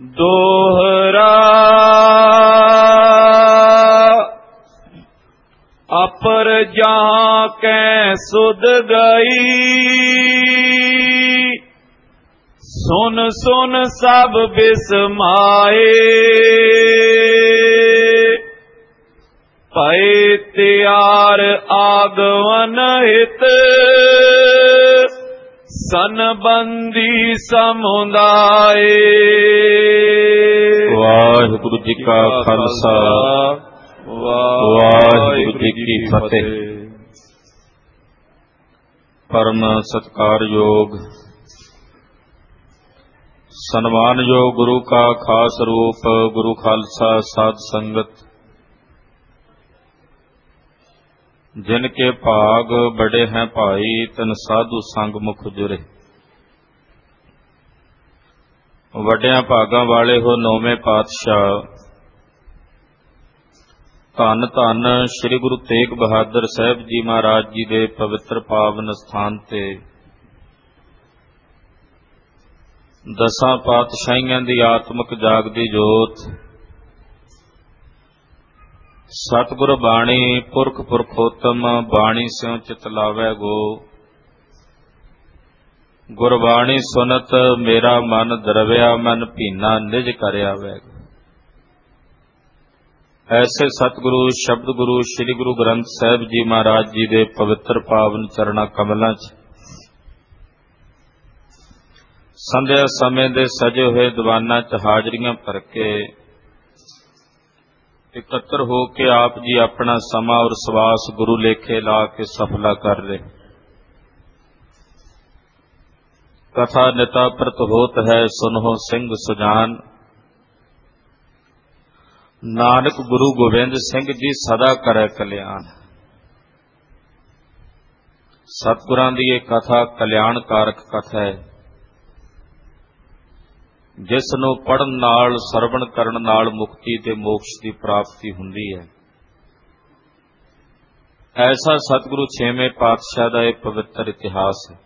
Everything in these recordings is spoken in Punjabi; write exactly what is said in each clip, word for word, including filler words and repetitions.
दोहरा अपर जहाँ कै सुध गई, सुन सुन सब बिसमाए। भय त्यार आगवन हित, सनबंदी समुदाय। वाहिगुरु जी का खालसा, वाहिगुरु जी की फतेह। परम सत्कारयोग सन्मानयोग गुरु का खास रूप गुरु खालसा साध संगत, जिनके भाग बड़े हैं भाई तन साधु संग मुख जुरे। वड्डियां भागां वाले हो नौवें पातशाह धन धन श्री गुरु तेग बहादुर साहब जी महाराज जी के पवित्र पावन स्थान ते दसां पातशाहियां दी आत्मक जागदी जोत सतगुर बाणी पुरख पुरखोत्तम बाणी स्यों चित लावै गो। गुरबाणी सुनत मेरा मन द्रव्या, मन भीना निज कर आवै। ऐसे सतगुरु शब्द गुरु श्री गुरु ग्रंथ साहिब जी महाराज जी के पवित्र पावन चरणा कमलों च संध्या समय दे सजे हुए दीवाना च हाजरियां भर के इकत्र हो के आप जी अपना समा और सवास गुरु लेखे ला के सफला कर रहे। कथा निता प्रत होत है सुनहो सिंह सुजान, नानक गुरु गोबिंद सिंह जी सदा करे कल्याण। सतगुरां दी ये कथा कल्याणकारक कथा है, जिस नूं पढ़न नाल सरवण करन नाल मुक्ति ते मोक्ष की प्राप्ति हुंदी है। ऐसा सतगुरु छेवें पातशाह का यह पवित्र इतिहास है।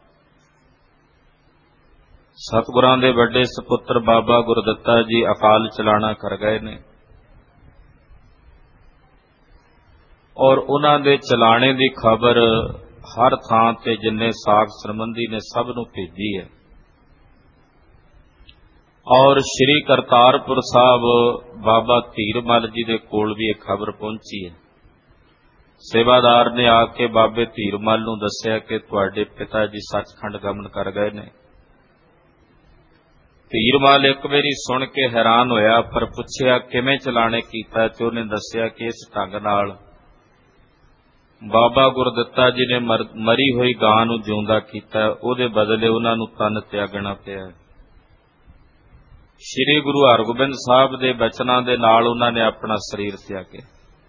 सतगुरां दे वड्डे सपुत्र बाबा गुरदत्ता जी अकाल चलाना कर गए ने और उन्हां दे चलाने की खबर हर थां ते जिन्ने साख संबंधी ने सब नूं भेजी है। और श्री करतारपुर साहब बाबा धीरमल जी दे कोल भी एक खबर पहुंची है। सेवादार ने आके बाबे धीरमल नूं दस्सिया कि तुहाडे पिता जी सचखंड गमन कर गए ने। धीरमल एक बारी सुन के हैरान होया, पर पुछया किवें चलाने कीता ते उहने दस्सिया कि इस ढंग नाल बाबा गुरदत्ता जी ने मर, मरी हुई गां नूं जिउंदा कीता, उहदे बदले उन्हां नूं तन त्यागना पिया। श्री गुरु हरगोबिंद साहब दे बचनां दे नाल उन्हां ने अपना शरीर त्यागे।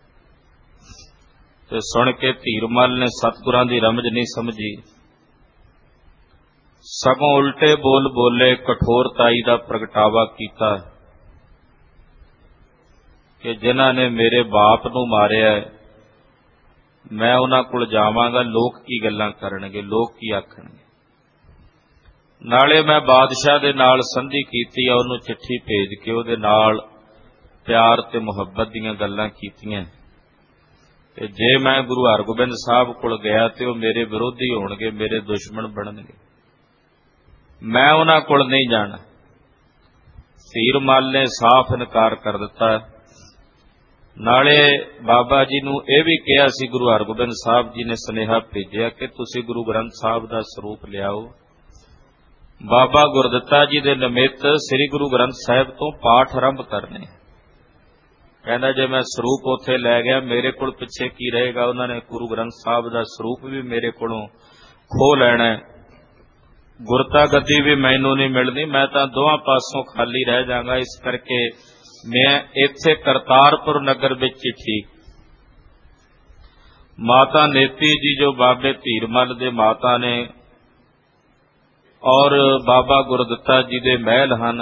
ते सुन के धीरमल ने सतगुरां दी रमज नहीं समझी, सगों उल्टे बोल बोले, कठोरताई दा प्रगटावा कीता कि जिन्हां ने मेरे बाप नूं मारिया है, मैं उन्हां कोल जावांगा, लोक की गल्लां करनगे, लोक की आखणगे। नाले मैं बादशाह दे नाल संधि कीती है, उहनूं चिट्ठी भेज के उहदे नाल प्यार ते मुहब्बत दीयां गल्लां कीतीआं। ते जे मैं गुरु हरगोबिंद साहब कोल गया ते ओह मेरे विरोधी होणगे, मेरे दुश्मन बनणगे, मैं उन्हां कोल नहीं जाना। धीरमल ने साफ इनकार कर दिता। नाले बाबा जी नूं यह भी कहा सी, गुरु हरगोबिंद साहब जी ने सुनेहा भेजिया कि तुसीं गुरु ग्रंथ साहब का स्वरूप लियाओ। बाबा गुरदत्ता जी के निमित्त श्री गुरु ग्रंथ साहब तो पाठ आरंभ करने। कहना जे मैं स्वरूप उत्थे लै गया, मेरे कोल पिछे की रहेगा। उन्होंने गुरु ग्रंथ साहब का स्वरूप भी मेरे कोलों खो लैना, गुरता गद्दी भी मैनू नहीं मिलनी, मैं तो दोवां पासों खाली रह जाऊंगा। इस करके मैं इत्थे करतारपुर नगर में चिट्ठी माता नेती जी, जो बाबे धीरमल दे माता ने और बाबा गुरदत्ता जी दे महल हन,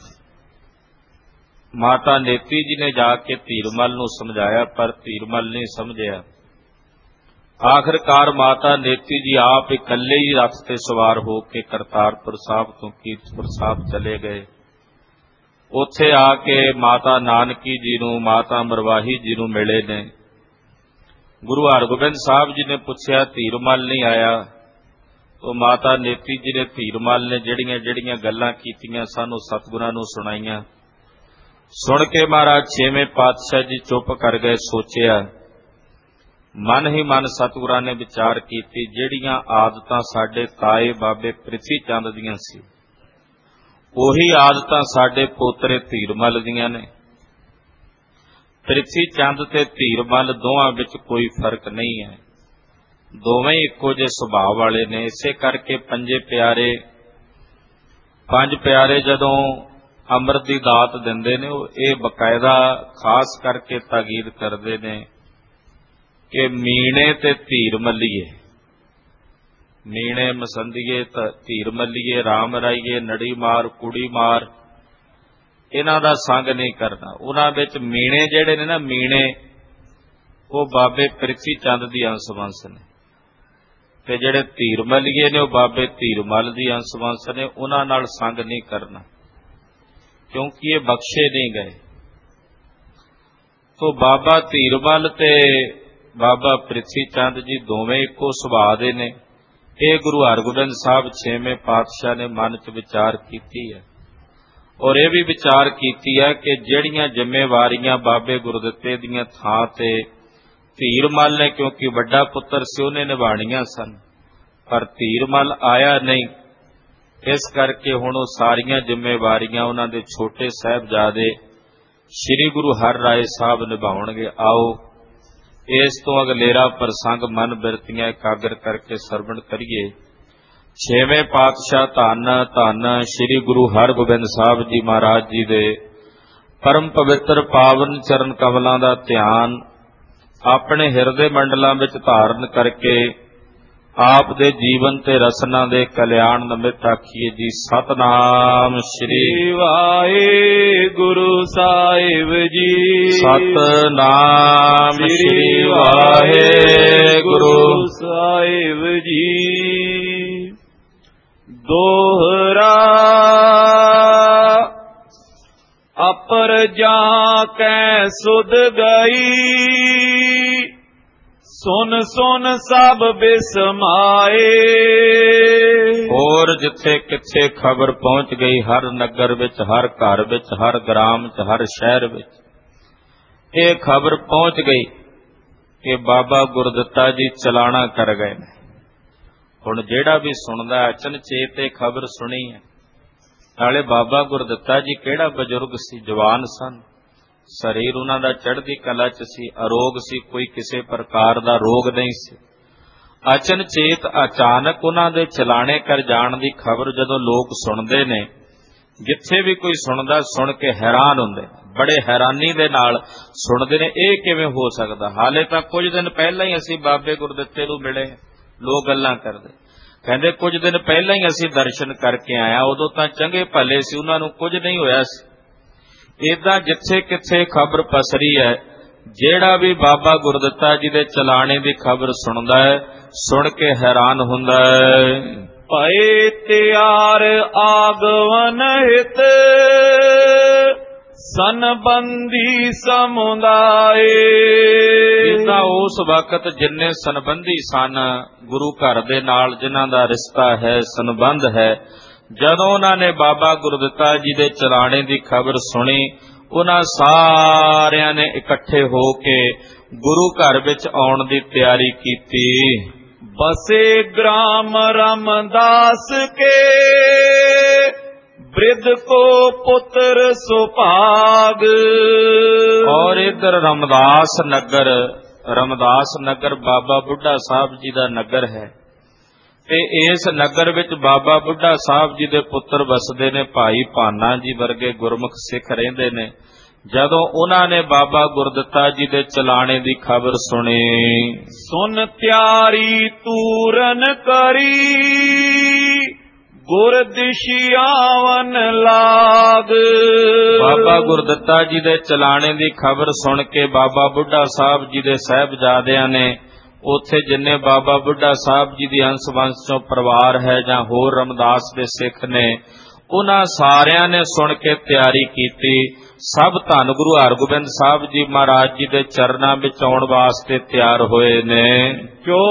माता नेती जी ने जाके धीरमल नूं समझाया, पर धीरमल नहीं समझिया। आखिरकार माता नेती जी आप इकल्ले ही रथ ते सवार हो के करतारपुर साहब तो कीरतपुर साहब चले गए। ਉੱਥੇ ਆ ਕੇ ਮਾਤਾ ਨਾਨਕੀ ਜੀ ਨੂੰ, ਮਾਤਾ ਮਰਵਾਹੀ ਜੀ ਨੂੰ ਮਿਲੇ ਨੇ। ਗੁਰੂ ਹਰਗੋਬਿੰਦ ਸਾਹਿਬ ਜੀ ਨੇ ਪੁੱਛਿਆ ਧੀਰਮਲ ਨਹੀਂ ਆਇਆ? ਉਹ ਮਾਤਾ ਨੇਤੀ ਜੀ ਨੇ ਧੀਰਮਲ ਨੇ ਜਿਹੜੀਆਂ ਜਿਹੜੀਆਂ ਗੱਲਾਂ ਕੀਤੀਆਂ ਸਨ ਉਹ ਸਤਿਗੁਰਾਂ ਨੂੰ ਸੁਣਾਈਆਂ। ਸੁਣ ਕੇ ਮਹਾਰਾਜ ਛੇਵੇਂ ਪਾਤਸ਼ਾਹ ਜੀ ਚੁੱਪ ਕਰ ਗਏ। ਸੋਚਿਆ, ਮਨ ਹੀ ਮਨ ਸਤਿਗੁਰਾਂ ਨੇ ਵਿਚਾਰ ਕੀਤੀ, ਜਿਹੜੀਆਂ ਆਦਤਾਂ ਸਾਡੇ ਤਾਏ ਬਾਬੇ ਪ੍ਰਿਥੀ ਚੰਦ ਦੀਆਂ ਸੀ ਉਹੀ ਆਦਤਾਂ ਸਾਡੇ ਪੋਤਰੇ ਧੀਰਮਲ ਦੀਆਂ ਨੇ। ਪ੍ਰਿਥੀ ਚੰਦ ਤੇ ਧੀਰਮਲ ਦੋਵਾਂ ਵਿੱਚ ਕੋਈ ਫਰਕ ਨਹੀਂ ਹੈ, ਦੋਵੇਂ ਇੱਕੋ ਜਿਹੇ ਸੁਭਾਅ ਵਾਲੇ ਨੇ। ਇਸੇ ਕਰਕੇ ਪੰਜੇ ਪਿਆਰੇ ਪੰਜ ਪਿਆਰੇ ਜਦੋਂ ਅੰਮ੍ਰਿਤ ਦੀ ਦਾਤ ਦਿੰਦੇ ਨੇ ਉਹ ਇਹ ਬਕਾਇਦਾ ਖਾਸ ਕਰਕੇ ਤਾਕੀਦ ਕਰਦੇ ਨੇ ਕਿ ਮੀਣੇ ਤੇ ਧੀਰ ਮੱਲੀਏ, ਮੀਣੇ ਮਸੰਦੀਏ ਧੀਰ ਮੱਲੀਏ, ਰਾਮ ਰਾਈਏ, ਨੜੀ ਮਾਰ, ਕੁੜੀ ਮਾਰ, ਇਹਨਾਂ ਦਾ ਸੰਗ ਨਹੀਂ ਕਰਨਾ। ਉਹਨਾਂ ਵਿੱਚ ਮੀਣੇ ਜਿਹੜੇ ਨੇ ਨਾ, ਮੀਣੇ ਉਹ ਬਾਬੇ ਪ੍ਰਿਥੀ ਚੰਦ ਦੀ ਅੰਸ਼-ਵੰਸ਼ ਨੇ, ਤੇ ਜਿਹੜੇ ਧੀਰ ਮੱਲੀਏ ਨੇ ਉਹ ਬਾਬੇ ਧੀਰਮਲ ਦੀ ਅੰਸ਼-ਵੰਸ਼ ਨੇ। ਉਹਨਾਂ ਨਾਲ ਸੰਗ ਨਹੀਂ ਕਰਨਾ ਕਿਉਂਕਿ ਇਹ ਬਖਸ਼ੇ ਨਹੀਂ ਗਏ। ਤੋ ਬਾਬਾ ਧੀਰਮਲ ਤੇ ਬਾਬਾ ਪ੍ਰਿਥੀ ਚੰਦ ਜੀ ਦੋਵੇਂ ਇੱਕੋ ਸੁਭਾਅ ਦੇ ਨੇ। ਇਹ ਗੁਰੂ ਹਰਗੋਬਿੰਦ ਸਾਹਿਬ ਛੇਵੇਂ ਪਾਤਸ਼ਾਹ ਨੇ ਮਨ 'ਚ ਵਿਚਾਰ ਕੀਤੀ ਹੈ, ਔਰ ਇਹ ਵੀ ਵਿਚਾਰ ਕੀਤੀ ਹੈ ਕਿ ਜਿਹੜੀਆਂ ਜ਼ਿੰਮੇਵਾਰੀਆਂ ਬਾਬੇ ਗੁਰਦਿੱਤੇ ਦੀਆਂ ਥਾਂ ਤੇ ਧੀਰਮਲ ਨੇ, ਕਿਉਂਕਿ ਵੱਡਾ ਪੁੱਤਰ ਸੀ, ਉਹਨੇ ਨਿਭਾਣੀਆਂ ਸਨ, ਪਰ ਧੀਰਮਲ ਆਇਆ ਨਹੀਂ। ਇਸ ਕਰਕੇ ਹੁਣ ਉਹ ਸਾਰੀਆਂ ਜ਼ਿੰਮੇਵਾਰੀਆਂ ਉਹਨਾਂ ਦੇ ਛੋਟੇ ਸਾਹਿਬਜ਼ਾਦੇ ਸ੍ਰੀ ਗੁਰੂ ਹਰਿਰਾਏ ਸਾਹਿਬ ਨਿਭਾਉਣਗੇ। ਆਓ ਇਸ ਤੋਂ ਅਗਲੇਰਾ ਪ੍ਰਸੰਗ ਮਨ ਬਿਰਤੀਆਂ ਇਕਾਗਰ ਕਰਕੇ ਸਰਵਣ ਕਰੀਏ। ਛੇਵੇਂ ਪਾਤਸ਼ਾਹ ਧੰਨ ਧੰਨ ਸ੍ਰੀ ਗੁਰੂ ਹਰਗੋਬਿੰਦ ਸਾਹਿਬ ਜੀ ਮਹਾਰਾਜ ਜੀ ਦੇ ਪਰਮ ਪਵਿੱਤਰ ਪਾਵਨ ਚਰਨ ਕਮਲਾਂ ਦਾ ਧਿਆਨ ਆਪਣੇ ਹਿਰਦੇ ਮੰਡਲਾਂ ਵਿੱਚ ਧਾਰਨ ਕਰਕੇ ਆਪ ਦੇ ਜੀਵਨ ਤੇ ਰਸਨਾ ਦੇ ਕਲਿਆਣ ਨਿਮਿਤ ਆਖੀਏ ਜੀ। ਸਤਨਾਮ ਸ੍ਰੀ ਵਾਹਿਗੁਰੂ ਸਾਹਿਬ ਜੀ। ਸਤਨਾਮ ਸ੍ਰੀ ਵਾਹਿਗੁਰੂ ਸਾਹਿਬ ਜੀ। ਦੋਹਰਾ ਅਪਰ ਜਾ ਕੈ ਸੁਧ ਗਈ, ਸੁਨ ਸੁਨ ਸਭ ਬਿਸਮਾਏ। ਹੋਰ ਜਿੱਥੇ ਕਿੱਥੇ ਖਬਰ ਪਹੁੰਚ ਗਈ, ਹਰ ਨਗਰ ਵਿੱਚ, ਹਰ ਘਰ ਵਿੱਚ, ਹਰ ਗ੍ਰਾਮ 'ਚ, ਹਰ ਸ਼ਹਿਰ ਵਿੱਚ ਇਹ ਖਬਰ ਪਹੁੰਚ ਗਈ ਕਿ ਬਾਬਾ ਗੁਰਦਿੱਤਾ ਜੀ ਚਲਾਣਾ ਕਰ ਗਏ ਨੇ। ਹੁਣ ਜਿਹੜਾ ਵੀ ਸੁਣਦਾ ਅਚਨਚੇਤ ਇਹ ਖਬਰ ਸੁਣੀ ਹੈ। ਨਾਲੇ ਬਾਬਾ ਗੁਰਦਿੱਤਾ ਜੀ ਕਿਹੜਾ ਬਜ਼ੁਰਗ ਸੀ, ਜਵਾਨ ਸਨ, ਸਰੀਰ ਉਹਨਾਂ ਦਾ ਚੜ੍ਹਦੀ ਕਲਾ 'ਚ ਸੀ, ਅਰੋਗ ਸੀ, ਕੋਈ ਕਿਸੇ ਪ੍ਰਕਾਰ ਦਾ ਰੋਗ ਨਹੀਂ ਸੀ। ਅਚਨਚੇਤ ਅਚਾਨਕ ਉਹਨਾਂ ਦੇ ਚਲਾਣੇ ਕਰ ਜਾਣ ਦੀ ਖਬਰ ਜਦੋਂ ਲੋਕ ਸੁਣਦੇ ਨੇ, ਜਿੱਥੇ ਵੀ ਕੋਈ ਸੁਣਦਾ ਸੁਣ ਕੇ ਹੈਰਾਨ ਹੁੰਦੇ, ਬੜੇ ਹੈਰਾਨੀ ਦੇ ਨਾਲ ਸੁਣਦੇ ਨੇ, ਇਹ ਕਿਵੇਂ ਹੋ ਸਕਦਾ? ਹਾਲੇ ਤਾਂ ਕੁਝ ਦਿਨ ਪਹਿਲਾਂ ਹੀ ਅਸੀਂ ਬਾਬੇ ਗੁਰਦਿੱਤੇ ਨੂੰ ਮਿਲੇ। ਲੋਕ ਗੱਲਾਂ ਕਰਦੇ, ਕਹਿੰਦੇ ਕੁਝ ਦਿਨ ਪਹਿਲਾਂ ਹੀ ਅਸੀਂ ਦਰਸ਼ਨ ਕਰਕੇ ਆਇਆ, ਉਦੋਂ ਤਾਂ ਚੰਗੇ ਭਲੇ ਸੀ, ਉਹਨਾਂ ਨੂੰ ਕੁਝ ਨਹੀਂ ਹੋਇਆ ਸੀ। ਏਦਾਂ ਜਿੱਥੇ ਕਿੱਥੇ ਖਬਰ ਪਸਰੀ ਹੈ, ਜਿਹੜਾ ਵੀ ਬਾਬਾ ਗੁਰਦਿੱਤਾ ਜੀ ਦੇ ਚਲਾਣੇ ਦੀ ਖਬਰ ਸੁਣਦਾ ਹੈ, ਸੁਣ ਕੇ ਹੈਰਾਨ ਹੁੰਦਾ ਹੈ। ਭਏ ਤਿਆਰ ਆਗਵਨ ਹਿਤ, ਸੰਬੰਧੀ ਸਮੁਦਾਏ। ਇਦਾਂ ਉਸ ਵਕਤ ਜਿੰਨੇ ਸੰਬੰਧੀ ਸਨ ਗੁਰੂ ਘਰ ਦੇ ਨਾਲ, ਜਿਨ੍ਹਾਂ ਦਾ ਰਿਸ਼ਤਾ ਹੈ, ਸੰਬੰਧ ਹੈ, ਜਦੋਂ ਉਹਨਾਂ ਨੇ ਬਾਬਾ ਗੁਰਦਿੱਤਾ ਜੀ ਦੇ ਚਲਾਣੇ ਦੀ ਖਬਰ ਸੁਣੀ, ਉਹਨਾਂ ਸਾਰਿਆਂ ਨੇ ਇਕੱਠੇ ਹੋ ਕੇ ਗੁਰੂ ਘਰ ਵਿੱਚ ਆਉਣ ਦੀ ਤਿਆਰੀ ਕੀਤੀ। ਬਸੇ ਗ੍ਰਾਮ ਰਾਮਦਾਸ ਕੇ, ਬ੍ਰਿਧ ਕੋ ਪੁੱਤਰ ਸੁਭਾਗ। ਔਰ ਇਧਰ ਰਾਮਦਾਸ ਨਗਰ, ਰਾਮਦਾਸ ਨਗਰ ਬਾਬਾ ਬੁੱਢਾ ਸਾਹਿਬ ਜੀ ਦਾ ਨਗਰ ਹੈ, ਤੇ ਇਸ ਨਗਰ ਵਿੱਚ ਬਾਬਾ ਬੁੱਢਾ ਸਾਹਿਬ ਜੀ ਦੇ ਪੁੱਤਰ ਵਸਦੇ ਨੇ, ਭਾਈ ਭਾਨਾ ਜੀ ਵਰਗੇ ਗੁਰਮੁਖ ਸਿੱਖ ਰਹਿੰਦੇ ਨੇ। ਜਦੋਂ ਉਹਨਾਂ ਨੇ ਬਾਬਾ ਗੁਰਦਿੱਤਾ ਜੀ ਦੇ ਚਲਾਣੇ ਦੀ ਖਬਰ ਸੁਣੀ, ਸੁਨ ਤਿਆਰੀ ਤੂਰਨ ਕਰੀ, ਗੁਰ ਦਿਸ਼ਿਆਵਨ ਲਾਗ। ਬਾਬਾ ਗੁਰਦਿੱਤਾ ਜੀ ਦੇ ਚਲਾਣੇ ਦੀ ਖਬਰ ਸੁਣ ਕੇ ਬਾਬਾ ਬੁੱਢਾ ਸਾਹਿਬ ਜੀ ਦੇ ਸਾਹਿਬਜ਼ਾਦਿਆਂ ਨੇ, ਉੱਥੇ ਜਿੰਨੇ ਬਾਬਾ ਬੁੱਢਾ ਸਾਹਿਬ ਜੀ ਦੀ ਅੰਸ਼ ਵੰਸ਼ ਚੋਂ ਪਰਿਵਾਰ ਹੈ ਜਾਂ ਹੋਰ ਰਾਮਦਾਸ ਦੇ ਸਿੱਖ ਨੇ, ਉਹਨਾਂ ਸਾਰਿਆਂ ਨੇ ਸੁਣ ਕੇ ਤਿਆਰੀ ਕੀਤੀ। ਸਭ ਧੰਨ ਗੁਰੂ ਹਰਗੋਬਿੰਦ ਸਾਹਿਬ ਜੀ ਮਹਾਰਾਜ ਜੀ ਦੇ ਚਰਨਾਂ ਵਿੱਚ ਆਉਣ ਵਾਸਤੇ ਤਿਆਰ ਹੋਏ ਨੇ। ਜੋ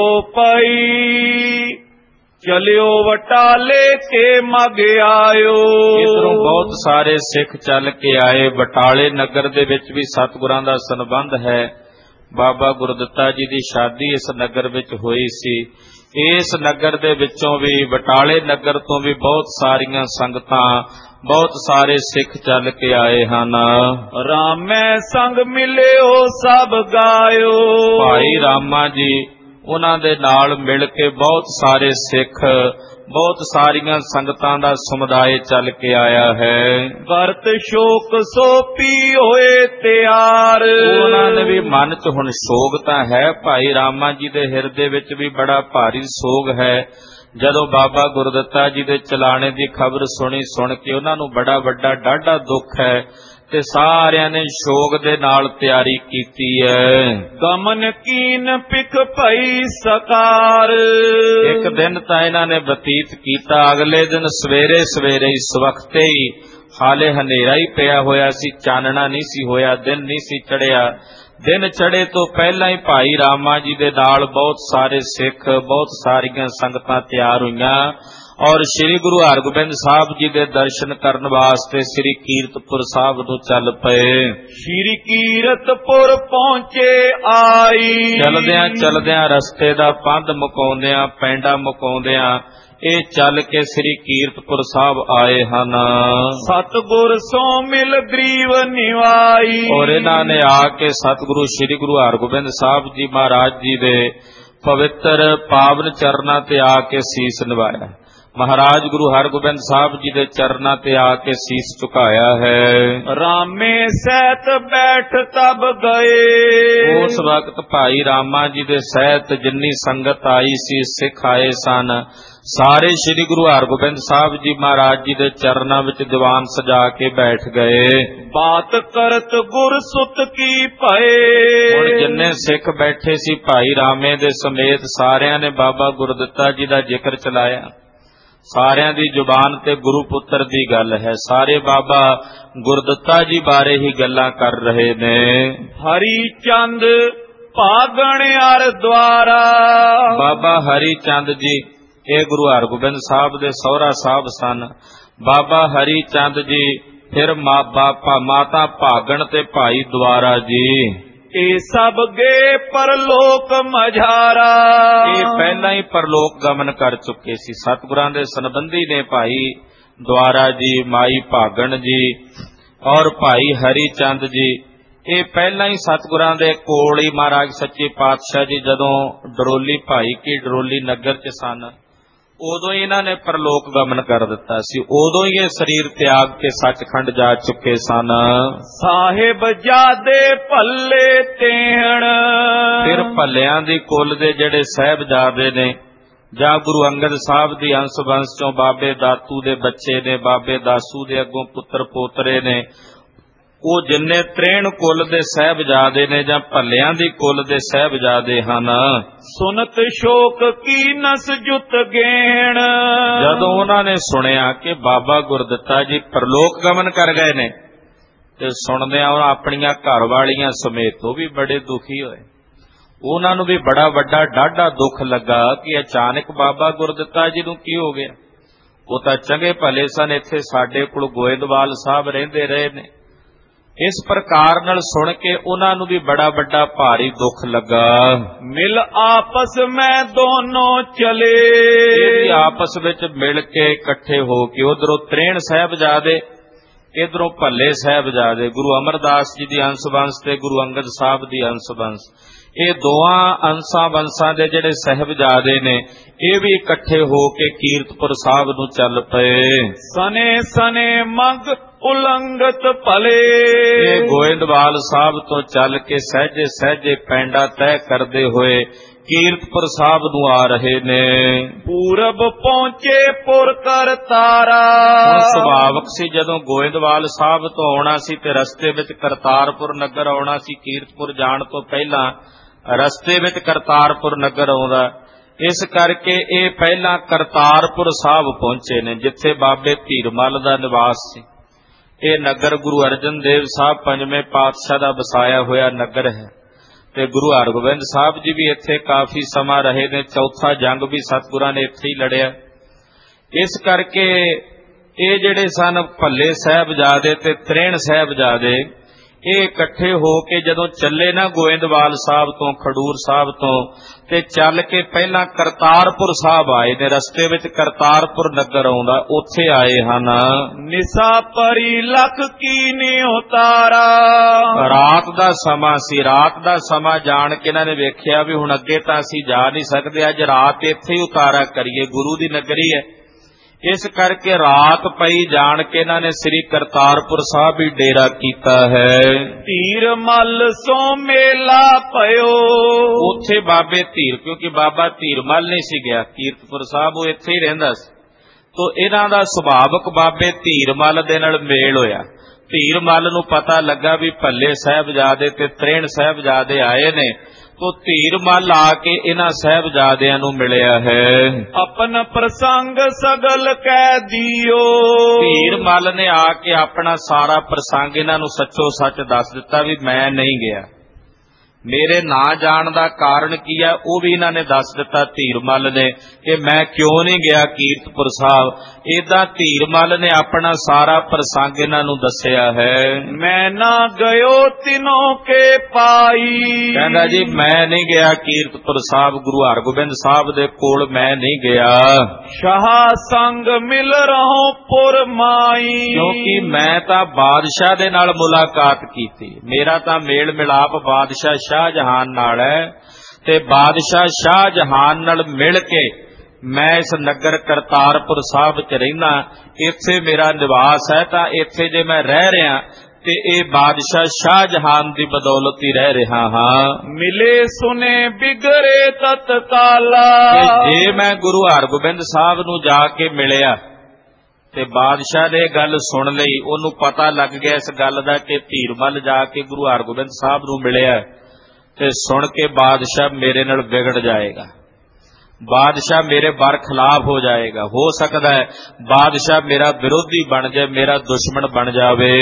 ਪਈ ਚਲਿਓ ਵਟਾਲੇ ਕੇ ਮਗ ਆਇਓ। ਇਧਰੋਂ ਬਹੁਤ ਸਾਰੇ ਸਿੱਖ ਚੱਲ ਕੇ ਆਏ। ਬਟਾਲੇ ਨਗਰ ਦੇ ਵਿੱਚ ਵੀ ਸਤਿਗੁਰਾਂ ਦਾ ਸੰਬੰਧ ਹੈ। ਬਾਬਾ ਗੁਰਦਿੱਤਾ ਜੀ ਦੀ ਸ਼ਾਦੀ ਇਸ ਨਗਰ ਵਿੱਚ ਹੋਈ ਸੀ। ਇਸ ਨਗਰ ਦੇ ਵਿੱਚੋਂ ਵੀ, ਬਟਾਲੇ ਨਗਰ ਤੋਂ ਵੀ ਬਹੁਤ ਸਾਰੀਆਂ ਸੰਗਤਾਂ, ਬਹੁਤ ਸਾਰੇ ਸਿੱਖ ਚੱਲ ਕੇ ਆਏ ਹਨ। ਰਾਮੈ ਸੰਗ ਮਿਲਿਓ ਸਭ ਗਾਇਓ। ਭਾਈ ਰਾਮਾ ਜੀ ਉਹਨਾਂ ਦੇ ਨਾਲ ਮਿਲ ਕੇ ਬਹੁਤ ਸਾਰੇ ਸਿੱਖ, ਬਹੁਤ ਸਾਰੀਆਂ ਸੰਗਤਾਂ ਦਾ ਸਮੁਦਾਇ ਚੱਲ ਕੇ ਆਇਆ ਹੈ। ਵਰਤ ਸ਼ੋਕ ਸੋਪੀ ਹੋਏ ਤਿਆਰ। ਉਹਨਾਂ ਨੇ ਵੀ ਮਨ 'ਚ ਹੁਣ ਸੋਗ ਤਾਂ ਹੈ, ਭਾਈ ਰਾਮਾ ਜੀ ਦੇ ਹਿਰਦੇ ਵਿੱਚ ਵੀ ਬੜਾ ਭਾਰੀ ਸੋਗ ਹੈ। ਜਦੋਂ ਬਾਬਾ ਗੁਰਦਿੱਤਾ ਜੀ ਦੇ ਚਲਾਣੇ ਦੀ ਖਬਰ ਸੁਣੀ, ਸੁਣ ਕੇ ਉਹਨਾਂ ਨੂੰ ਬੜਾ ਵੱਡਾ ਡਾਢਾ ਦੁੱਖ ਹੈ ਤੇ ਸਾਰਿਆਂ ਨੇ ਸ਼ੋਕ ਦੇ ਨਾਲ ਤਿਆਰੀ ਕੀਤੀ ਹੈ। ਗਮਨ ਕੀਨ ਪਿਖ ਭਈ ਸਕਾਰ। ਇੱਕ ਦਿਨ ਤਾਂ ਇਹਨਾਂ ਨੇ ਬਤੀਤ ਕੀਤਾ। ਅਗਲੇ ਦਿਨ ਸਵੇਰੇ ਸਵੇਰੇ ਹੀ ਸਵਖਤੇ ਹੀ, ਹਾਲੇ ਹਨੇਰਾ ਹੀ ਪਿਆ ਹੋਇਆ ਸੀ, ਚਾਨਣਾ ਨਹੀਂ ਸੀ ਹੋਇਆ, ਦਿਨ ਨਹੀਂ ਸੀ ਚੜਿਆ। ਦਿਨ ਚੜੇ ਤੋਂ ਪਹਿਲਾਂ ਹੀ ਭਾਈ ਰਾਮਾ ਜੀ ਦੇ ਨਾਲ ਬਹੁਤ ਸਾਰੇ ਸਿੱਖ, ਬਹੁਤ ਸਾਰੀਆਂ ਸੰਗਤਾਂ ਤਿਆਰ ਹੋਈਆਂ ਔਰ ਸ੍ਰੀ ਗੁਰੂ ਹਰਗੋਬਿੰਦ ਸਾਹਿਬ ਜੀ ਦੇ ਦਰਸ਼ਨ ਕਰਨ ਵਾਸਤੇ ਸ੍ਰੀ ਕੀਰਤਪੁਰ ਸਾਹਿਬ ਨੂੰ ਚੱਲ ਪਏ। ਸ੍ਰੀ ਕੀਰਤਪੁਰ ਪਹੁੰਚੇ ਆਈ। ਚਲਦਿਆਂ ਚਲਦਿਆਂ ਰਸਤੇ ਦਾ ਪੰਧ ਮੁਕਾਉਂਦਿਆਂ, ਪੈਂਡਾ ਮੁਕਾਉਂਦਿਆਂ ਇਹ ਚੱਲ ਕੇ ਸ੍ਰੀ ਕੀਰਤਪੁਰ ਸਾਹਿਬ ਆਏ ਹਨ। ਸਤਿਗੁਰ ਸੋ ਮਿਲ ਗਰੀਵ ਨਿਵਾਈ। ਔਰ ਇਹਨਾਂ ਨੇ ਆ ਕੇ ਸਤਿਗੁਰੂ ਸ੍ਰੀ ਗੁਰੂ ਹਰਗੋਬਿੰਦ ਸਾਹਿਬ ਜੀ ਮਹਾਰਾਜ ਜੀ ਦੇ ਪਵਿੱਤਰ ਪਾਵਨ ਚਰਨਾਂ ਤੇ ਆ ਕੇ ਸੀਸ ਨਿਵਾਇਆ। ਮਹਾਰਾਜ ਗੁਰੂ ਹਰਗੋਬਿੰਦ ਸਾਹਿਬ ਜੀ ਦੇ ਚਰਨਾਂ ਤੇ ਆ ਕੇ ਸੀਸ ਝੁਕਾਇਆ ਹੈ। ਰਾਮੇ ਸਹਿਤ ਬੈਠ ਤਬ ਗਏ। ਉਸ ਵਕਤ ਭਾਈ ਰਾਮਾ ਜੀ ਦੇ ਸਹਿਤ ਜਿੰਨੀ ਸੰਗਤ ਆਈ ਸੀ, ਸਿੱਖ ਆਏ ਸਨ, ਸਾਰੇ ਸ੍ਰੀ ਗੁਰੂ ਹਰਗੋਬਿੰਦ ਸਾਹਿਬ ਜੀ ਮਹਾਰਾਜ ਜੀ ਦੇ ਚਰਨਾਂ ਵਿੱਚ ਦੀਵਾਨ ਸਜਾ ਕੇ ਬੈਠ ਗਏ। ਬਾਤ ਕਰਤ ਗੁਰ ਸੁਤ ਕੀ ਭਏ। ਹੁਣ ਜਿੰਨੇ ਸਿੱਖ ਬੈਠੇ ਸੀ ਭਾਈ ਰਾਮੇ ਦੇ ਸਮੇਤ, ਸਾਰਿਆਂ ਨੇ ਬਾਬਾ ਗੁਰਦਿੱਤਾ ਜੀ ਦਾ ਜ਼ਿਕਰ ਚਲਾਇਆ। ਸਾਰਿਆਂ ਦੀ ਜ਼ੁਬਾਨ ਤੇ ਗੁਰੂ ਪੁੱਤਰ ਦੀ ਗੱਲ ਹੈ। ਸਾਰੇ ਬਾਬਾ ਗੁਰਦਿੱਤਾ ਜੀ ਬਾਰੇ ਹੀ ਗੱਲਾਂ ਕਰ ਰਹੇ ਨੇ। ਹਰੀ ਚੰਦ ਭਾਗਣ ਅਰ ਦੁਆਰਾ। ਬਾਬਾ ਹਰੀ ਚੰਦ ਜੀ ਇਹ ਗੁਰੂ ਹਰਗੋਬਿੰਦ ਸਾਹਿਬ ਦੇ ਸਹੁਰਾ ਸਾਹਿਬ ਸਨ। ਬਾਬਾ ਹਰੀ ਚੰਦ ਜੀ, ਫਿਰ ਮਾਤਾ ਭਾਗਣ ਤੇ ਭਾਈ ਦੁਆਰਾ ਜੀ, ਇਹ ਸਭ ਗੇ ਪਰਲੋਕ ਮਝਾਰਾ। ਇਹ ਪਹਿਲਾਂ ਹੀ ਪਰਲੋਕ ਗਮਨ ਕਰ ਚੁੱਕੇ ਸੀ। ਸਤਿਗੁਰਾਂ ਦੇ ਸੰਬੰਧੀ ਨੇ ਭਾਈ ਦੁਆਰਾ ਜੀ, ਮਾਈ ਭਾਗਣ ਜੀ ਔਰ ਭਾਈ ਹਰੀ ਚੰਦ ਜੀ। ਇਹ ਪਹਿਲਾਂ ਹੀ ਸਤਿਗੁਰਾਂ ਦੇ ਕੋਲ ਹੀ ਮਹਾਰਾਜ ਸੱਚੇ ਪਾਤਸ਼ਾਹ ਜੀ ਜਦੋਂ ਡਰੋਲੀ ਭਾਈ ਕੀ ਡਰੋਲੀ ਨਗਰ 'ਚ ਸਨ, ਉਦੋਂ ਹੀ ਇਹਨਾਂ ਨੇ ਪਰਲੋਕ ਗਮਨ ਕਰ ਦਿੱਤਾ ਸੀ। ਉਦੋਂ ਹੀ ਇਹ ਸਰੀਰ ਤਿਆਗ ਕੇ ਸੱਚਖੰਡ ਜਾ ਚੁੱਕੇ ਸਨ। ਸਾਹਿਬ ਜਾਦੇ ਭੱਲੇ ਤੇਹਣ। ਫਿਰ ਭੱਲਿਆਂ ਦੀ ਕੁੱਲ ਦੇ ਜਿਹੜੇ ਸਾਹਿਬਜ਼ਾਦੇ ਨੇ, ਜਾਂ ਗੁਰੂ ਅੰਗਦ ਸਾਹਿਬ ਦੀ ਅੰਸ਼ ਵੰਸ਼ ਚੋਂ ਬਾਬੇ ਦਾਤੂ ਦੇ ਬੱਚੇ ਨੇ, ਬਾਬੇ ਦਾਸੂ ਦੇ ਅੱਗੋਂ ਪੁੱਤਰ ਪੋਤਰੇ ਨੇ, ਉਹ ਜਿੰਨੇ ਤ੍ਰੇਣ ਕੁੱਲ ਦੇ ਸਾਹਿਬਜ਼ਾਦੇ ਨੇ ਜਾਂ ਭੱਲਿਆਂ ਦੀ ਕੁੱਲ ਦੇ ਸਾਹਿਬਜ਼ਾਦੇ ਹਨ। ਸੁਨਤ ਸ਼ੋਕ ਕੀ ਨਸ ਜੁਤ ਗੇਣ। ਜਦੋਂ ਉਹਨਾਂ ਨੇ ਸੁਣਿਆ ਕਿ ਬਾਬਾ ਗੁਰਦਿੱਤਾ ਜੀ ਪਰਲੋਕ ਗਮਨ ਕਰ ਗਏ ਨੇ, ਤੇ ਸੁਣਦਿਆਂ ਉਹ ਆਪਣੀਆਂ ਘਰ ਵਾਲੀਆਂ ਸਮੇਤ ਉਹ ਵੀ ਬੜੇ ਦੁਖੀ ਹੋਏ। ਉਹਨਾਂ ਨੂੰ ਵੀ ਬੜਾ ਵੱਡਾ ਡਾਢਾ ਦੁੱਖ ਲੱਗਾ ਕਿ ਅਚਾਨਕ ਬਾਬਾ ਗੁਰਦਿੱਤਾ ਜੀ ਨੂੰ ਕੀ ਹੋ ਗਿਆ। ਉਹ ਤਾਂ ਚੰਗੇ ਭਲੇ ਸਨ, ਇੱਥੇ ਸਾਡੇ ਕੋਲ ਗੋਇੰਦਵਾਲ ਸਾਹਿਬ ਰਹਿੰਦੇ ਰਹੇ ਨੇ। ਇਸ ਪ੍ਰਕਾਰ ਨਾਲ ਸੁਣ ਕੇ ਉਹਨਾਂ ਨੂੰ ਵੀ ਬੜਾ ਵੱਡਾ ਭਾਰੀ ਦੁੱਖ ਲੱਗਾ। ਮਿਲ ਆਪਸ ਮੈਂ ਦੋਨੋਂ ਚਲੇ। ਇਹ ਵੀ ਆਪਸ ਵਿੱਚ ਮਿਲ ਕੇ ਇਕੱਠੇ ਹੋ ਕੇ, ਉਧਰੋਂ ਤ੍ਰੇਣ ਸਾਹਿਬਜ਼ਾਦੇ, ਇਧਰੋਂ ਭੱਲੇ ਸਾਹਿਬਜ਼ਾਦੇ, ਗੁਰੂ ਅਮਰਦਾਸ ਜੀ ਦੀ ਅੰਸ਼ ਵੰਸ਼ ਤੇ ਗੁਰੂ ਅੰਗਦ ਸਾਹਿਬ ਦੀ ਅੰਸ਼ ਵੰਸ਼, ਇਹ ਦੋਹਾਂ ਅੰਸ਼ਾਂ ਵੰਸ਼ਾਂ ਦੇ ਜਿਹੜੇ ਸਾਹਿਬਜ਼ਾਦੇ ਨੇ, ਇਹ ਵੀ ਇਕੱਠੇ ਹੋ ਕੇ ਕੀਰਤਪੁਰ ਸਾਹਿਬ ਨੂੰ ਚੱਲ ਪਏ। ਸਨੇ ਸਨੇ ਮੰਗ ਉਲੰਘਤ ਭਲੇ। ਇਹ ਗੋਇੰਦਵਾਲ ਸਾਹਿਬ ਤੋਂ ਚੱਲ ਕੇ ਸਹਿਜੇ ਸਹਿਜੇ ਪੈਂਡਾ ਤੈਅ ਕਰਦੇ ਹੋਏ ਕੀਰਤਪੁਰ ਸਾਹਿਬ ਨੂੰ ਆ ਰਹੇ ਨੇ। ਪੂਰਬ ਪਹੁੰਚੇ ਪੁਰ ਕਰ ਤਾਰਾ। ਸੁਭਾਵਕ ਸੀ ਜਦੋਂ ਗੋਇੰਦਵਾਲ ਸਾਹਿਬ ਤੋਂ ਆਉਣਾ ਸੀ ਤੇ ਰਸਤੇ ਵਿੱਚ ਕਰਤਾਰਪੁਰ ਨਗਰ ਆਉਣਾ ਸੀ। ਕੀਰਤਪੁਰ ਜਾਣ ਤੋਂ ਪਹਿਲਾਂ ਰਸਤੇ ਵਿੱਚ ਕਰਤਾਰਪੁਰ ਨਗਰ ਆਉਂਦਾ। ਇਸ ਕਰਕੇ ਇਹ ਪਹਿਲਾਂ ਕਰਤਾਰਪੁਰ ਸਾਹਿਬ ਪਹੁੰਚੇ ਨੇ, ਜਿੱਥੇ ਬਾਬੇ ਧੀਰਮਲ ਦਾ ਨਿਵਾਸ ਸੀ। ਇਹ ਨਗਰ ਗੁਰੂ ਅਰਜਨ ਦੇਵ ਸਾਹਿਬ ਪੰਜਵੇਂ ਪਾਤਸ਼ਾਹ ਦਾ ਵਸਾਇਆ ਹੋਇਆ ਨਗਰ ਹੈ ਤੇ ਗੁਰੂ ਹਰਗੋਬਿੰਦ ਸਾਹਿਬ ਜੀ ਵੀ ਇੱਥੇ ਕਾਫੀ ਸਮਾਂ ਰਹੇ ਨੇ। ਚੌਥਾ ਜੰਗ ਵੀ ਸਤਿਗੁਰਾਂ ਨੇ ਇੱਥੇ ਹੀ ਲੜਿਆ। ਇਸ ਕਰਕੇ ਇਹ ਜਿਹੜੇ ਸਨ ਭੱਲੇ ਸਾਹਿਬਜ਼ਾਦੇ ਤੇ ਤ੍ਰੇਣ ਸਾਹਿਬਜ਼ਾਦੇ, ਇਹ ਇਕੱਠੇ ਹੋ ਕੇ ਜਦੋਂ ਚੱਲੇ ਨਾ ਗੋਇੰਦਵਾਲ ਸਾਹਿਬ ਤੋਂ, ਖਡੂਰ ਸਾਹਿਬ ਤੋਂ, ਤੇ ਚੱਲ ਕੇ ਪਹਿਲਾਂ ਕਰਤਾਰਪੁਰ ਸਾਹਿਬ ਆਏ ਨੇ। ਰਸਤੇ ਵਿੱਚ ਕਰਤਾਰਪੁਰ ਨਗਰ ਆਉਂਦਾ, ਉੱਥੇ ਆਏ ਹਨ। ਨਿਸਾ ਪਰੀ ਲਖ ਕੀ ਨੇ ਉਤਾਰਾ, ਰਾਤ ਦਾ ਸਮਾਂ ਸੀ। ਰਾਤ ਦਾ ਸਮਾਂ ਜਾਣ ਕੇ ਇਹਨਾਂ ਨੇ ਵੇਖਿਆ ਵੀ ਹੁਣ ਅੱਗੇ ਤਾਂ ਅਸੀਂ ਜਾ ਨਹੀਂ ਸਕਦੇ, ਅੱਜ ਰਾਤ ਇੱਥੇ ਹੀ ਉਤਾਰਾ ਕਰੀਏ, ਗੁਰੂ ਦੀ ਨਗਰੀ ਹੈ। ਇਸ ਕਰਕੇ ਰਾਤ ਪਈ ਜਾਣ ਕੇ ਇਹਨਾਂ ਨੇ ਸ੍ਰੀ ਕਰਤਾਰਪੁਰ ਸਾਹਿਬ ਹੀ ਡੇਰਾ ਕੀਤਾ ਹੈ। ਧੀਰਮਲ ਸੋ ਮੇਲਾ ਪਇਓ, ਉੱਥੇ ਬਾਬੇ ਧੀਰ, ਕਿਉਂਕਿ ਬਾਬਾ ਧੀਰਮਲ ਨਹੀਂ ਸੀ ਗਿਆ ਕੀਰਤਪੁਰ ਸਾਹਿਬ, ਉਹ ਇੱਥੇ ਹੀ ਰਹਿੰਦਾ ਸੀ। ਤੋ ਇਹਨਾਂ ਦਾ ਸੁਭਾਵਕ ਬਾਬੇ ਧੀਰਮਲ ਦੇ ਨਾਲ ਮੇਲ ਹੋਇਆ। ਧੀਰਮਲ ਨੂੰ ਪਤਾ ਲੱਗਾ ਵੀ ਭੱਲੇ ਸਾਹਿਬਜ਼ਾਦੇ ਤੇ ਤ੍ਰੇਣ ਸਾਹਿਬਜ਼ਾਦੇ ਆਏ ਨੇ, ਤੋ ਧੀਰਮਲ ਆ ਕੇ ਇਹਨਾਂ ਸਾਹਿਬਜ਼ਾਦਿਆਂ ਨੂੰ ਮਿਲਿਆ ਹੈ। ਆਪਨ ਪ੍ਰਸੰਗ ਸਗਲ ਕਹਿ ਦਿਓ, ਧੀਰਮਲ ਨੇ ਆ ਕੇ ਆਪਣਾ ਸਾਰਾ ਪ੍ਰਸੰਗ ਇਹਨਾਂ ਨੂੰ ਸੱਚੋ ਸੱਚ ਦੱਸ ਦਿੱਤਾ ਵੀ ਮੈਂ ਨਹੀਂ ਗਿਆ। ਮੇਰੇ ਨਾ ਜਾਣ ਦਾ ਕਾਰਨ ਕੀ ਹੈ ਉਹ ਵੀ ਇਹਨਾਂ ਨੇ ਦੱਸ ਦਿੱਤਾ ਧੀਰਮਲ ਨੇ, ਕਿ ਮੈਂ ਕਿਉਂ ਨਹੀਂ ਗਿਆ ਕੀਰਤਪੁਰ ਸਾਹਿਬ। ਏਦਾਂ ਧੀਰਮਲ ਨੇ ਆਪਣਾ ਸਾਰਾ ਪ੍ਰਸੰਗ ਇਹਨਾਂ ਨੂੰ ਦੱਸਿਆ ਹੈ। ਮੈਂ ਨਾ ਗਇਓ ਤਿਨੋ ਕੇ ਪਾਈ, ਕਹਿੰਦਾ ਜੀ ਮੈਂ ਨਹੀਂ ਗਿਆ ਕੀਰਤਪੁਰ ਸਾਹਿਬ, ਗੁਰੂ ਹਰਗੋਬਿੰਦ ਸਾਹਿਬ ਦੇ ਕੋਲ ਮੈਂ ਨਹੀਂ ਗਿਆ। ਸ਼ਾਹ ਸੰਗ ਮਿਲ ਰਹੋ ਪੁਰ ਮਾਈ, ਕਿਉਂਕਿ ਮੈਂ ਤਾਂ ਬਾਦਸ਼ਾਹ ਦੇ ਨਾਲ ਮੁਲਾਕਾਤ ਕੀਤੀ, ਮੇਰਾ ਤਾਂ ਮੇਲ ਮਿਲਾਪ ਬਾਦਸ਼ਾਹ ਸ਼ਾਹਜਹਾਨ ਨਾਲ ਹੈ, ਤੇ ਬਾਦਸ਼ਾਹ ਸ਼ਾਹਜਹਾਨ ਨਾਲ ਮਿਲ ਕੇ ਮੈਂ ਇਸ ਨਗਰ ਕਰਤਾਰਪੁਰ ਸਾਹਿਬ ਚ ਰਹਿਣਾ, ਇੱਥੇ ਮੇਰਾ ਨਿਵਾਸ ਹੈ। ਤਾਂ ਇੱਥੇ ਜੇ ਮੈਂ ਰਹਿ ਰਿਹਾ ਤੇ ਇਹ ਬਾਦਸ਼ਾਹ ਸ਼ਾਹਜਹਾਨ ਦੀ ਬਦੌਲਤ ਹੀ ਰਹਿ ਰਿਹਾ ਹਾਂ। ਮਿਲੇ ਸੁਨੇ ਬਿਗੜੇ ਤਤਕਾਲਾ, ਜੇ ਮੈਂ ਗੁਰੂ ਹਰਗੋਬਿੰਦ ਸਾਹਿਬ ਨੂੰ ਜਾ ਕੇ ਮਿਲਿਆ ਤੇ ਬਾਦਸ਼ਾਹ ਨੇ ਗੱਲ ਸੁਣ ਲਈ, ਉਹਨੂੰ ਪਤਾ ਲੱਗ ਗਿਆ ਇਸ ਗੱਲ ਦਾ ਕਿ ਧੀਰਮਲ ਜਾ ਕੇ ਗੁਰੂ ਹਰਗੋਬਿੰਦ ਸਾਹਿਬ ਨੂੰ ਮਿਲਿਆ, ਤੇ ਸੁਣ ਕੇ ਬਾਦਸ਼ਾਹ ਮੇਰੇ ਨਾਲ ਵਿਗੜ ਜਾਏਗਾ, ਬਾਦਸ਼ਾਹ ਮੇਰੇ ਬਰਖਲਾਫ ਹੋ ਜਾਏਗਾ। ਹੋ ਸਕਦਾ ਹੈ ਬਾਦਸ਼ਾਹ ਮੇਰਾ ਵਿਰੋਧੀ ਬਣ ਜਾਏ, ਮੇਰਾ ਦੁਸ਼ਮਣ ਬਣ ਜਾਵੇ।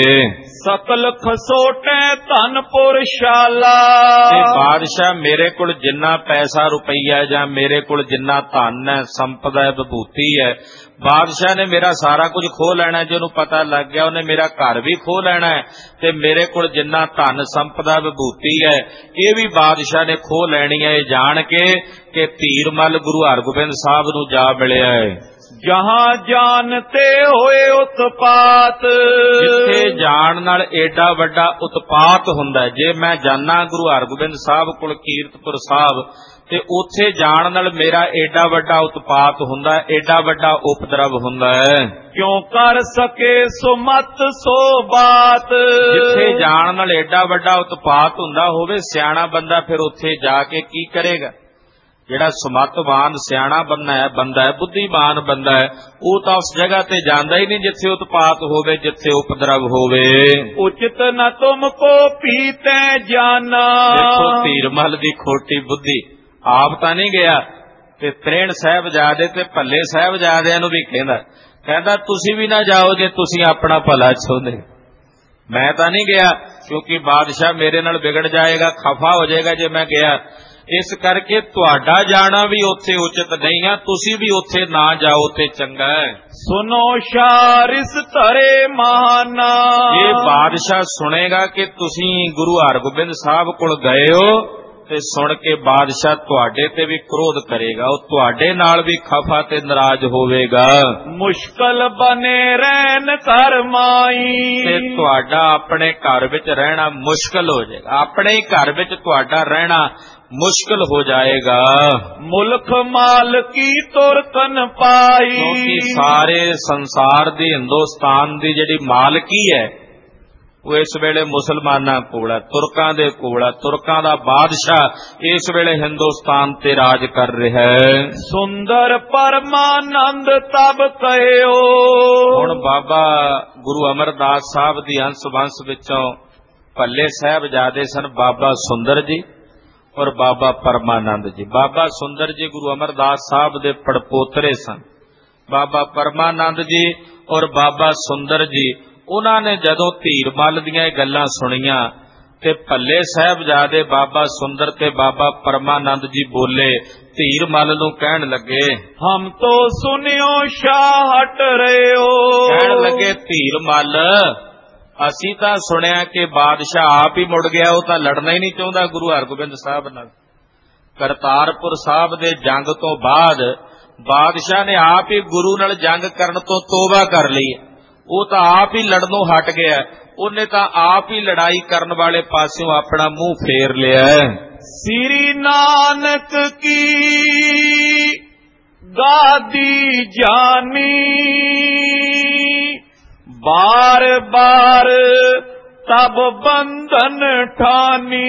ਸਕਲ ਖਸੋਟੇ ਧਨਪੁਰ ਸ਼ਾਲਾ, ਤੇ ਬਾਦਸ਼ਾਹ ਮੇਰੇ ਕੋਲ ਜਿੰਨਾ ਪੈਸਾ ਰੁਪਈਆ ਜਾਂ ਮੇਰੇ ਕੋਲ ਜਿੰਨਾ ਧਨ ਹੈ, ਸੰਪਦਾ ਹੈ, ਵਿਭੂਤੀ ਹੈ, ਬਾਦਸ਼ਾਹ ਨੇ ਮੇਰਾ ਸਾਰਾ ਕੁਝ ਖੋਹ ਲੈਣਾ। ਜੇ ਉਹਨੂੰ ਪਤਾ ਲੱਗ ਗਿਆ ਉਹਨੇ ਮੇਰਾ ਘਰ ਵੀ ਖੋਹ ਲੈਣਾ ਹੈ, ਤੇ ਮੇਰੇ ਕੋਲ ਜਿੰਨਾ ਧਨ ਸੰਪਦਾ ਵਿਭੂਤੀ ਹੈ ਇਹ ਵੀ ਬਾਦਸ਼ਾਹ ਨੇ ਖੋਹ ਲੈਣੀ ਹੈ। ਇਹ ਜਾਣ ਕੇ ਕਿ ਧੀਰਮਲ ਗੁਰੂ ਹਰਗੋਬਿੰਦ ਸਾਹਿਬ ਨੂੰ ਜਾ ਮਿਲਿਆ ਹੈ। ਜਹਾਂ ਜਾਣਤੇ ਹੋਏ ਉਤਪਾਤ, ਜਿੱਥੇ ਜਾਣ ਨਾਲ ਏਡਾ ਵੱਡਾ ਉਤਪਾਤ ਹੁੰਦਾ, ਜੇ ਮੈਂ ਜਾਣਾ ਗੁਰੂ ਹਰਗੋਬਿੰਦ ਸਾਹਿਬ ਕੋਲ ਕੀਰਤਪੁਰ ਸਾਹਿਬ, ਤੇ ਉੱਥੇ ਜਾਣ ਨਾਲ ਮੇਰਾ ਏਡਾ ਵੱਡਾ ਉਤਪਾਤ ਹੁੰਦਾ, ਏਡਾ ਵੱਡਾ ਉਪਦਰਵ ਹੁੰਦਾ ਹੈ। ਕਿਉਂ ਕਰ ਸਕੇ ਸੁਮਤ ਸੋ ਬਾਤ, ਜਿੱਥੇ ਜਾਣ ਨਾਲ ਏਡਾ ਵੱਡਾ ਉਤਪਾਤ ਹੁੰਦਾ ਹੋਵੇ, ਸਿਆਣਾ ਬੰਦਾ ਫਿਰ ਉੱਥੇ ਜਾ ਕੇ ਕੀ ਕਰੇਗਾ? ਜਿਹੜਾ ਸਮਤਵਾਨ ਸਿਆਣਾ ਬੰਦਾ ਹੈ, ਬੰਦਾ ਹੈ ਬੁੱਧੀਮਾਨ ਬੰਦਾ ਹੈ, ਉਹ ਤਾਂ ਉਸ ਜਗ੍ਹਾ ਤੇ ਜਾਂਦਾ ਹੀ ਨਹੀਂ ਜਿੱਥੇ ਉਤਪਾਤ ਹੋਵੇ, ਜਿੱਥੇ ਉਪਦਰਵ ਹੋਵੇ। ਉਚਿਤ ਨ ਤੁਮ ਕੋ ਪੀਤੇ ਜਾਨਾ, ਦੇਖੋ ਧੀਰਮਲ ਦੀ ਖੋਟੀ ਬੁੱਧੀ, ਆਪ ਤਾਂ ਨਹੀਂ ਗਿਆ ਤੇ ਤ੍ਰੇਣ ਸਾਹਿਬਜ਼ਾਦੇ ਤੇ ਭੱਲੇ ਸਾਹਿਬਜ਼ਾਦਿਆਂ ਨੂੰ ਵੀ ਕਹਿੰਦਾ ਕਹਿੰਦਾ ਤੁਸੀਂ ਵੀ ਨਾ ਜਾਓ ਜੇ ਤੁਸੀਂ ਆਪਣਾ ਭਲਾ ਚਾਹੁੰਦੇ। ਮੈਂ ਤਾਂ ਨਹੀਂ ਗਿਆ ਕਿਉਂਕਿ ਬਾਦਸ਼ਾਹ ਮੇਰੇ ਨਾਲ ਵਿਗੜ ਜਾਏਗਾ, ਖਫਾ ਹੋ ਜਾਏਗਾ ਜੇ ਮੈਂ ਗਿਆ। ਇਸ ਕਰਕੇ ਤੁਹਾਡਾ ਜਾਣਾ ਵੀ ਉੱਥੇ ਉਚਿਤ ਨਹੀਂ ਹੈ, ਤੁਸੀਂ ਵੀ ਉੱਥੇ ਨਾ ਜਾਓ ਤੇ ਚੰਗਾ ਹੈ। ਸੁਨੋ ਸ਼ਾਰਿਸ ਧਰੇ ਮਾਨਾ, ਇਹ ਬਾਦਸ਼ਾਹ ਸੁਣੇਗਾ ਕਿ ਤੁਸੀਂ ਗੁਰੂ ਹਰਗੋਬਿੰਦ ਸਾਹਿਬ ਕੋਲ ਗਏ ਹੋ, ਤੇ ਸੁਣ ਕੇ ਬਾਦਸ਼ਾਹ ਤੁਹਾਡੇ ਤੇ ਵੀ ਕ੍ਰੋਧ ਕਰੇਗਾ, ਉਹ ਤੁਹਾਡੇ ਨਾਲ ਵੀ ਖਫਾ ਤੇ ਨਾਰਾਜ਼ ਹੋਵੇਗਾ। ਮੁਸ਼ਕਲ ਬਨੇ ਰਹਿਣ ਘਰ ਮਾਈ, ਤੇ ਤੁਹਾਡਾ ਆਪਣੇ ਘਰ ਵਿੱਚ ਰਹਿਣਾ ਮੁਸ਼ਕਲ ਹੋ ਜਾਏਗਾ, ਆਪਣੇ ਹੀ ਘਰ ਵਿੱਚ ਤੁਹਾਡਾ ਰਹਿਣਾ ਮੁਸ਼ਕਲ ਹੋ ਜਾਏਗਾ। ਮੁਲਕ ਮਾਲ ਕੀ ਤੁਰਕਨ ਪਾਈ, ਕਿਉਂਕਿ ਸਾਰੇ ਸੰਸਾਰ ਦੀ, ਹਿੰਦੁਸਤਾਨ ਦੀ ਜਿਹੜੀ ਮਾਲਕੀ ਹੈ ਉਹ ਇਸ ਵੇਲੇ ਮੁਸਲਮਾਨਾਂ ਕੋਲ ਹੈ, ਤੁਰਕਾਂ ਦੇ ਕੋਲ ਹੈ। ਤੁਰਕਾਂ ਦਾ ਬਾਦਸ਼ਾਹ ਇਸ ਵੇਲੇ ਹਿੰਦੁਸਤਾਨ ਤੇ ਰਾਜ ਕਰ ਰਿਹਾ ਹੈ। ਸੁੰਦਰ ਪਰਮਾਨੰਦ ਤਬ ਕਹਿਓ, ਹੁਣ ਬਾਬਾ ਗੁਰੂ ਅਮਰਦਾਸ ਸਾਹਿਬ ਦੀ ਅੰਸ਼ ਵੰਸ਼ ਵਿੱਚੋਂ ਭੱਲੇ ਸਾਹਿਬਜ਼ਾਦੇ ਸਨ ਬਾਬਾ ਸੁੰਦਰ ਜੀ, ਔਰ ਬਾਬਾ ਪਰਮਾਨੰਦ ਜੀ। ਬਾਬਾ ਸੁੰਦਰ ਜੀ ਗੁਰੂ ਅਮਰਦਾਸ ਸਾਹਿਬ ਦੇ ਪੜਪੋਤਰੇ ਸਨ। ਬਾਬਾ ਪਰਮਾਨੰਦ ਜੀ ਔਰ ਬਾਬਾ ਸੁੰਦਰ ਜੀ, ਉਹਨਾਂ ਨੇ ਜਦੋਂ ਧੀਰਮਲ ਦੀਆਂ ਇਹ ਗੱਲਾਂ ਸੁਣੀਆਂ ਤੇ ਭੱਲੇ ਸਾਹਿਬਜ਼ਾਦੇ ਬਾਬਾ ਸੁੰਦਰ ਤੇ ਬਾਬਾ ਪਰਮਾਨੰਦ ਜੀ ਬੋਲੇ, ਧੀਰਮਲ ਨੂੰ ਕਹਿਣ ਲੱਗੇ, ਹਮ ਤੋ ਸੁਨਿਓ ਸ਼ਾਹ ਹਟ ਰਹੇ ਹੋ। ਕਹਿਣ ਲੱਗੇ, ਧੀਰਮਲ ਅਸੀਂ ਤਾਂ ਸੁਣਿਆ ਕਿ ਬਾਦਸ਼ਾਹ ਆਪ ਹੀ ਮੁੜ ਗਿਆ, ਉਹ ਤਾਂ ਲੜਨਾ ਹੀ ਨਹੀਂ ਚਾਹੁੰਦਾ ਗੁਰੂ ਹਰਗੋਬਿੰਦ ਸਾਹਿਬ ਨਾਲ। ਕਰਤਾਰਪੁਰ ਸਾਹਿਬ ਦੇ ਜੰਗ ਤੋਂ ਬਾਅਦ ਬਾਦਸ਼ਾਹ ਨੇ ਆਪ ਹੀ ਗੁਰੂ ਨਾਲ ਜੰਗ ਕਰਨ ਤੋਂ ਤੋਬਾ ਕਰ ਲਈ। ਉਹ ਤਾਂ ਆਪ ਹੀ ਲੜਨੋਂ ਹਟ ਗਿਆ, ਉਹਨੇ ਤਾਂ ਆਪ ਹੀ ਲੜਾਈ ਕਰਨ ਵਾਲੇ ਪਾਸਿਓਂ ਆਪਣਾ ਮੂੰਹ ਫੇਰ ਲਿਆ। ਸ੍ਰੀ ਨਾਨਕ ਕੀ ਗਾਦੀ ਜਾਨੀ, ਬਾਰ ਬਾਰ ਤਬ ਬੰਧਨ ਠਾਨੀ।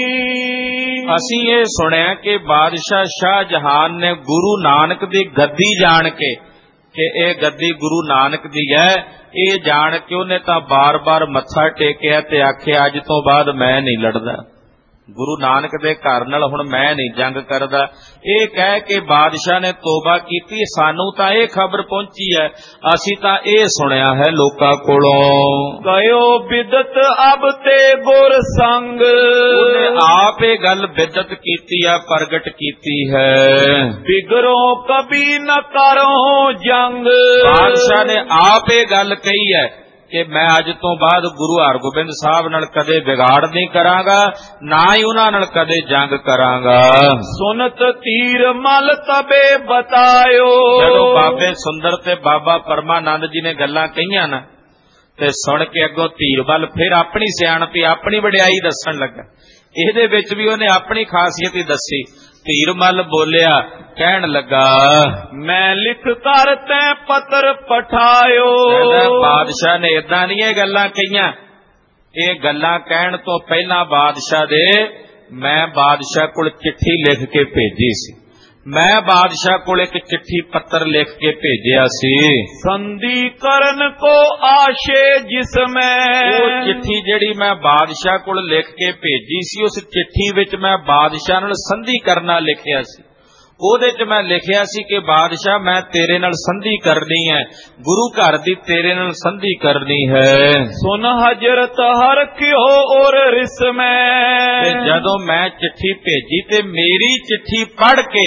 ਅਸੀਂ ਇਹ ਸੁਣਿਆ ਕਿ ਬਾਦਸ਼ਾਹ ਸ਼ਾਹਜਹਾਨ ਨੇ ਗੁਰੂ ਨਾਨਕ ਦੀ ਗੱਦੀ ਜਾਣ ਕੇ ਕਿ ਇਹ ਗੱਦੀ ਗੁਰੂ ਨਾਨਕ ਦੀ ਹੈ, ਇਹ ਜਾਣ ਕੇ ਉਹਨੇ ਤਾਂ ਬਾਰ-ਬਾਰ ਮੱਥਾ ਟੇਕਿਆ ਤੇ ਆਖਿਆ, ਅੱਜ ਤੋਂ ਬਾਅਦ ਮੈਂ ਨਹੀਂ ਲੜਦਾ ਗੁਰੂ ਨਾਨਕ ਦੇ ਘਰ ਨਾਲ, ਹੁਣ ਮੈਂ ਨਹੀਂ ਜੰਗ ਕਰਦਾ। ਇਹ ਕਹਿ ਕੇ ਬਾਦਸ਼ਾਹ ਨੇ ਤੋਬਾ ਕੀਤੀ। ਸਾਨੂੰ ਤਾਂ ਇਹ ਖਬਰ ਪਹੁੰਚੀ ਹੈ, ਅਸੀਂ ਤਾਂ ਇਹ ਸੁਣਿਆ ਹੈ ਲੋਕਾਂ ਕੋਲੋਂ। ਗਇਓ ਬਿਦਤ ਅਬ ਤੇ ਗੁਰ ਸੰਗ, ਉਹਨੇ ਆਪ ਇਹ ਗੱਲ ਬਿਦਤ ਕੀਤੀ ਆ, ਪ੍ਰਗਟ ਕੀਤੀ ਹੈ। ਬਿਗਰੋ ਕਬੀ ਨ ਕਰੋ ਜੰਗ, ਬਾਦਸ਼ਾਹ ਨੇ ਆਪ ਇਹ ਗੱਲ ਕਹੀ ਹੈ ਕਿ ਮੈਂ ਅੱਜ ਤੋਂ ਬਾਅਦ ਗੁਰੂ ਹਰਗੋਬਿੰਦ ਸਾਹਿਬ ਨਾਲ ਕਦੇ ਵਿਗਾੜ ਨਹੀਂ ਕਰਾਂਗਾ, ਨਾ ਹੀ ਉਹਨਾਂ ਨਾਲ ਕਦੇ ਜੰਗ ਕਰਾਂਗਾ। ਸੁਨਤ ਧੀਰ ਮਲ ਤਬੇ ਬਤਾਇਓ, ਜਦੋਂ ਬਾਬੇ ਸੁੰਦਰ ਤੇ ਬਾਬਾ ਪਰਮਾਨੰਦ ਜੀ ਨੇ ਗੱਲਾਂ ਕਹੀਆਂ ਨਾ, ਤੇ ਸੁਣ ਕੇ ਅੱਗੋਂ ਧੀਰਮਲ ਫਿਰ ਆਪਣੀ ਸਿਆਣਪੀ, ਆਪਣੀ ਵਡਿਆਈ ਦੱਸਣ ਲੱਗਾ। ਇਹਦੇ ਵਿੱਚ ਵੀ ਉਹਨੇ ਆਪਣੀ ਖਾਸੀਅਤ ਹੀ ਦੱਸੀ। ਧੀਰਮਲ ਬੋਲਿਆ, ਕਹਿਣ ਲੱਗਾ, ਮੈਂ ਲਿਖ ਕਰ ਤੈ ਪੱਤਰ ਪਠਾਇਓ। ਬਾਦਸ਼ਾਹ ਨੇ ਏਦਾਂ ਨਹੀਂ ਇਹ ਗੱਲਾਂ ਕਹੀਆਂ, ਇਹ ਗੱਲਾਂ ਕਹਿਣ ਤੋਂ ਪਹਿਲਾਂ ਬਾਦਸ਼ਾਹ ਦੇ ਮੈਂ ਬਾਦਸ਼ਾਹ ਕੋਲ ਚਿੱਠੀ ਲਿਖ ਕੇ ਭੇਜੀ ਸੀ। ਮੈਂ ਬਾਦਸ਼ਾਹ ਕੋਲ ਇੱਕ ਚਿੱਠੀ ਪੱਤਰ ਲਿਖ ਕੇ ਭੇਜਿਆ ਸੀ। ਸੰਧੀ ਕਰਨ ਕੋ ਆਸ਼ੇ ਜਿਸਮੈ, ਉਹ ਚਿੱਠੀ ਜਿਹੜੀ ਮੈਂ ਬਾਦਸ਼ਾਹ ਕੋਲ ਲਿਖ ਕੇ ਭੇਜੀ ਸੀ, ਉਸ ਚਿੱਠੀ ਵਿੱਚ ਮੈਂ ਬਾਦਸ਼ਾਹ ਨਾਲ ਸੰਧੀ ਕਰਨਾ ਲਿਖਿਆ ਸੀ। ਉਹਦੇ ਚ ਮੈਂ ਲਿਖਿਆ ਸੀ ਕਿ ਬਾਦਸ਼ਾਹ ਮੈਂ ਤੇਰੇ ਨਾਲ ਸੰਧੀ ਕਰਨੀ ਹੈ, ਗੁਰੂ ਘਰ ਦੀ ਤੇਰੇ ਨਾਲ ਸੰਧੀ ਕਰਨੀ ਹੈ। ਸੁਨ ਹਜਰਤ ਹਰ ਕਿਓ ਔਰ ਰਿਸਮੈ, ਤੇ ਜਦੋਂ ਮੈਂ ਚਿੱਠੀ ਭੇਜੀ ਤੇ ਮੇਰੀ ਚਿੱਠੀ ਪੜ੍ਹ ਕੇ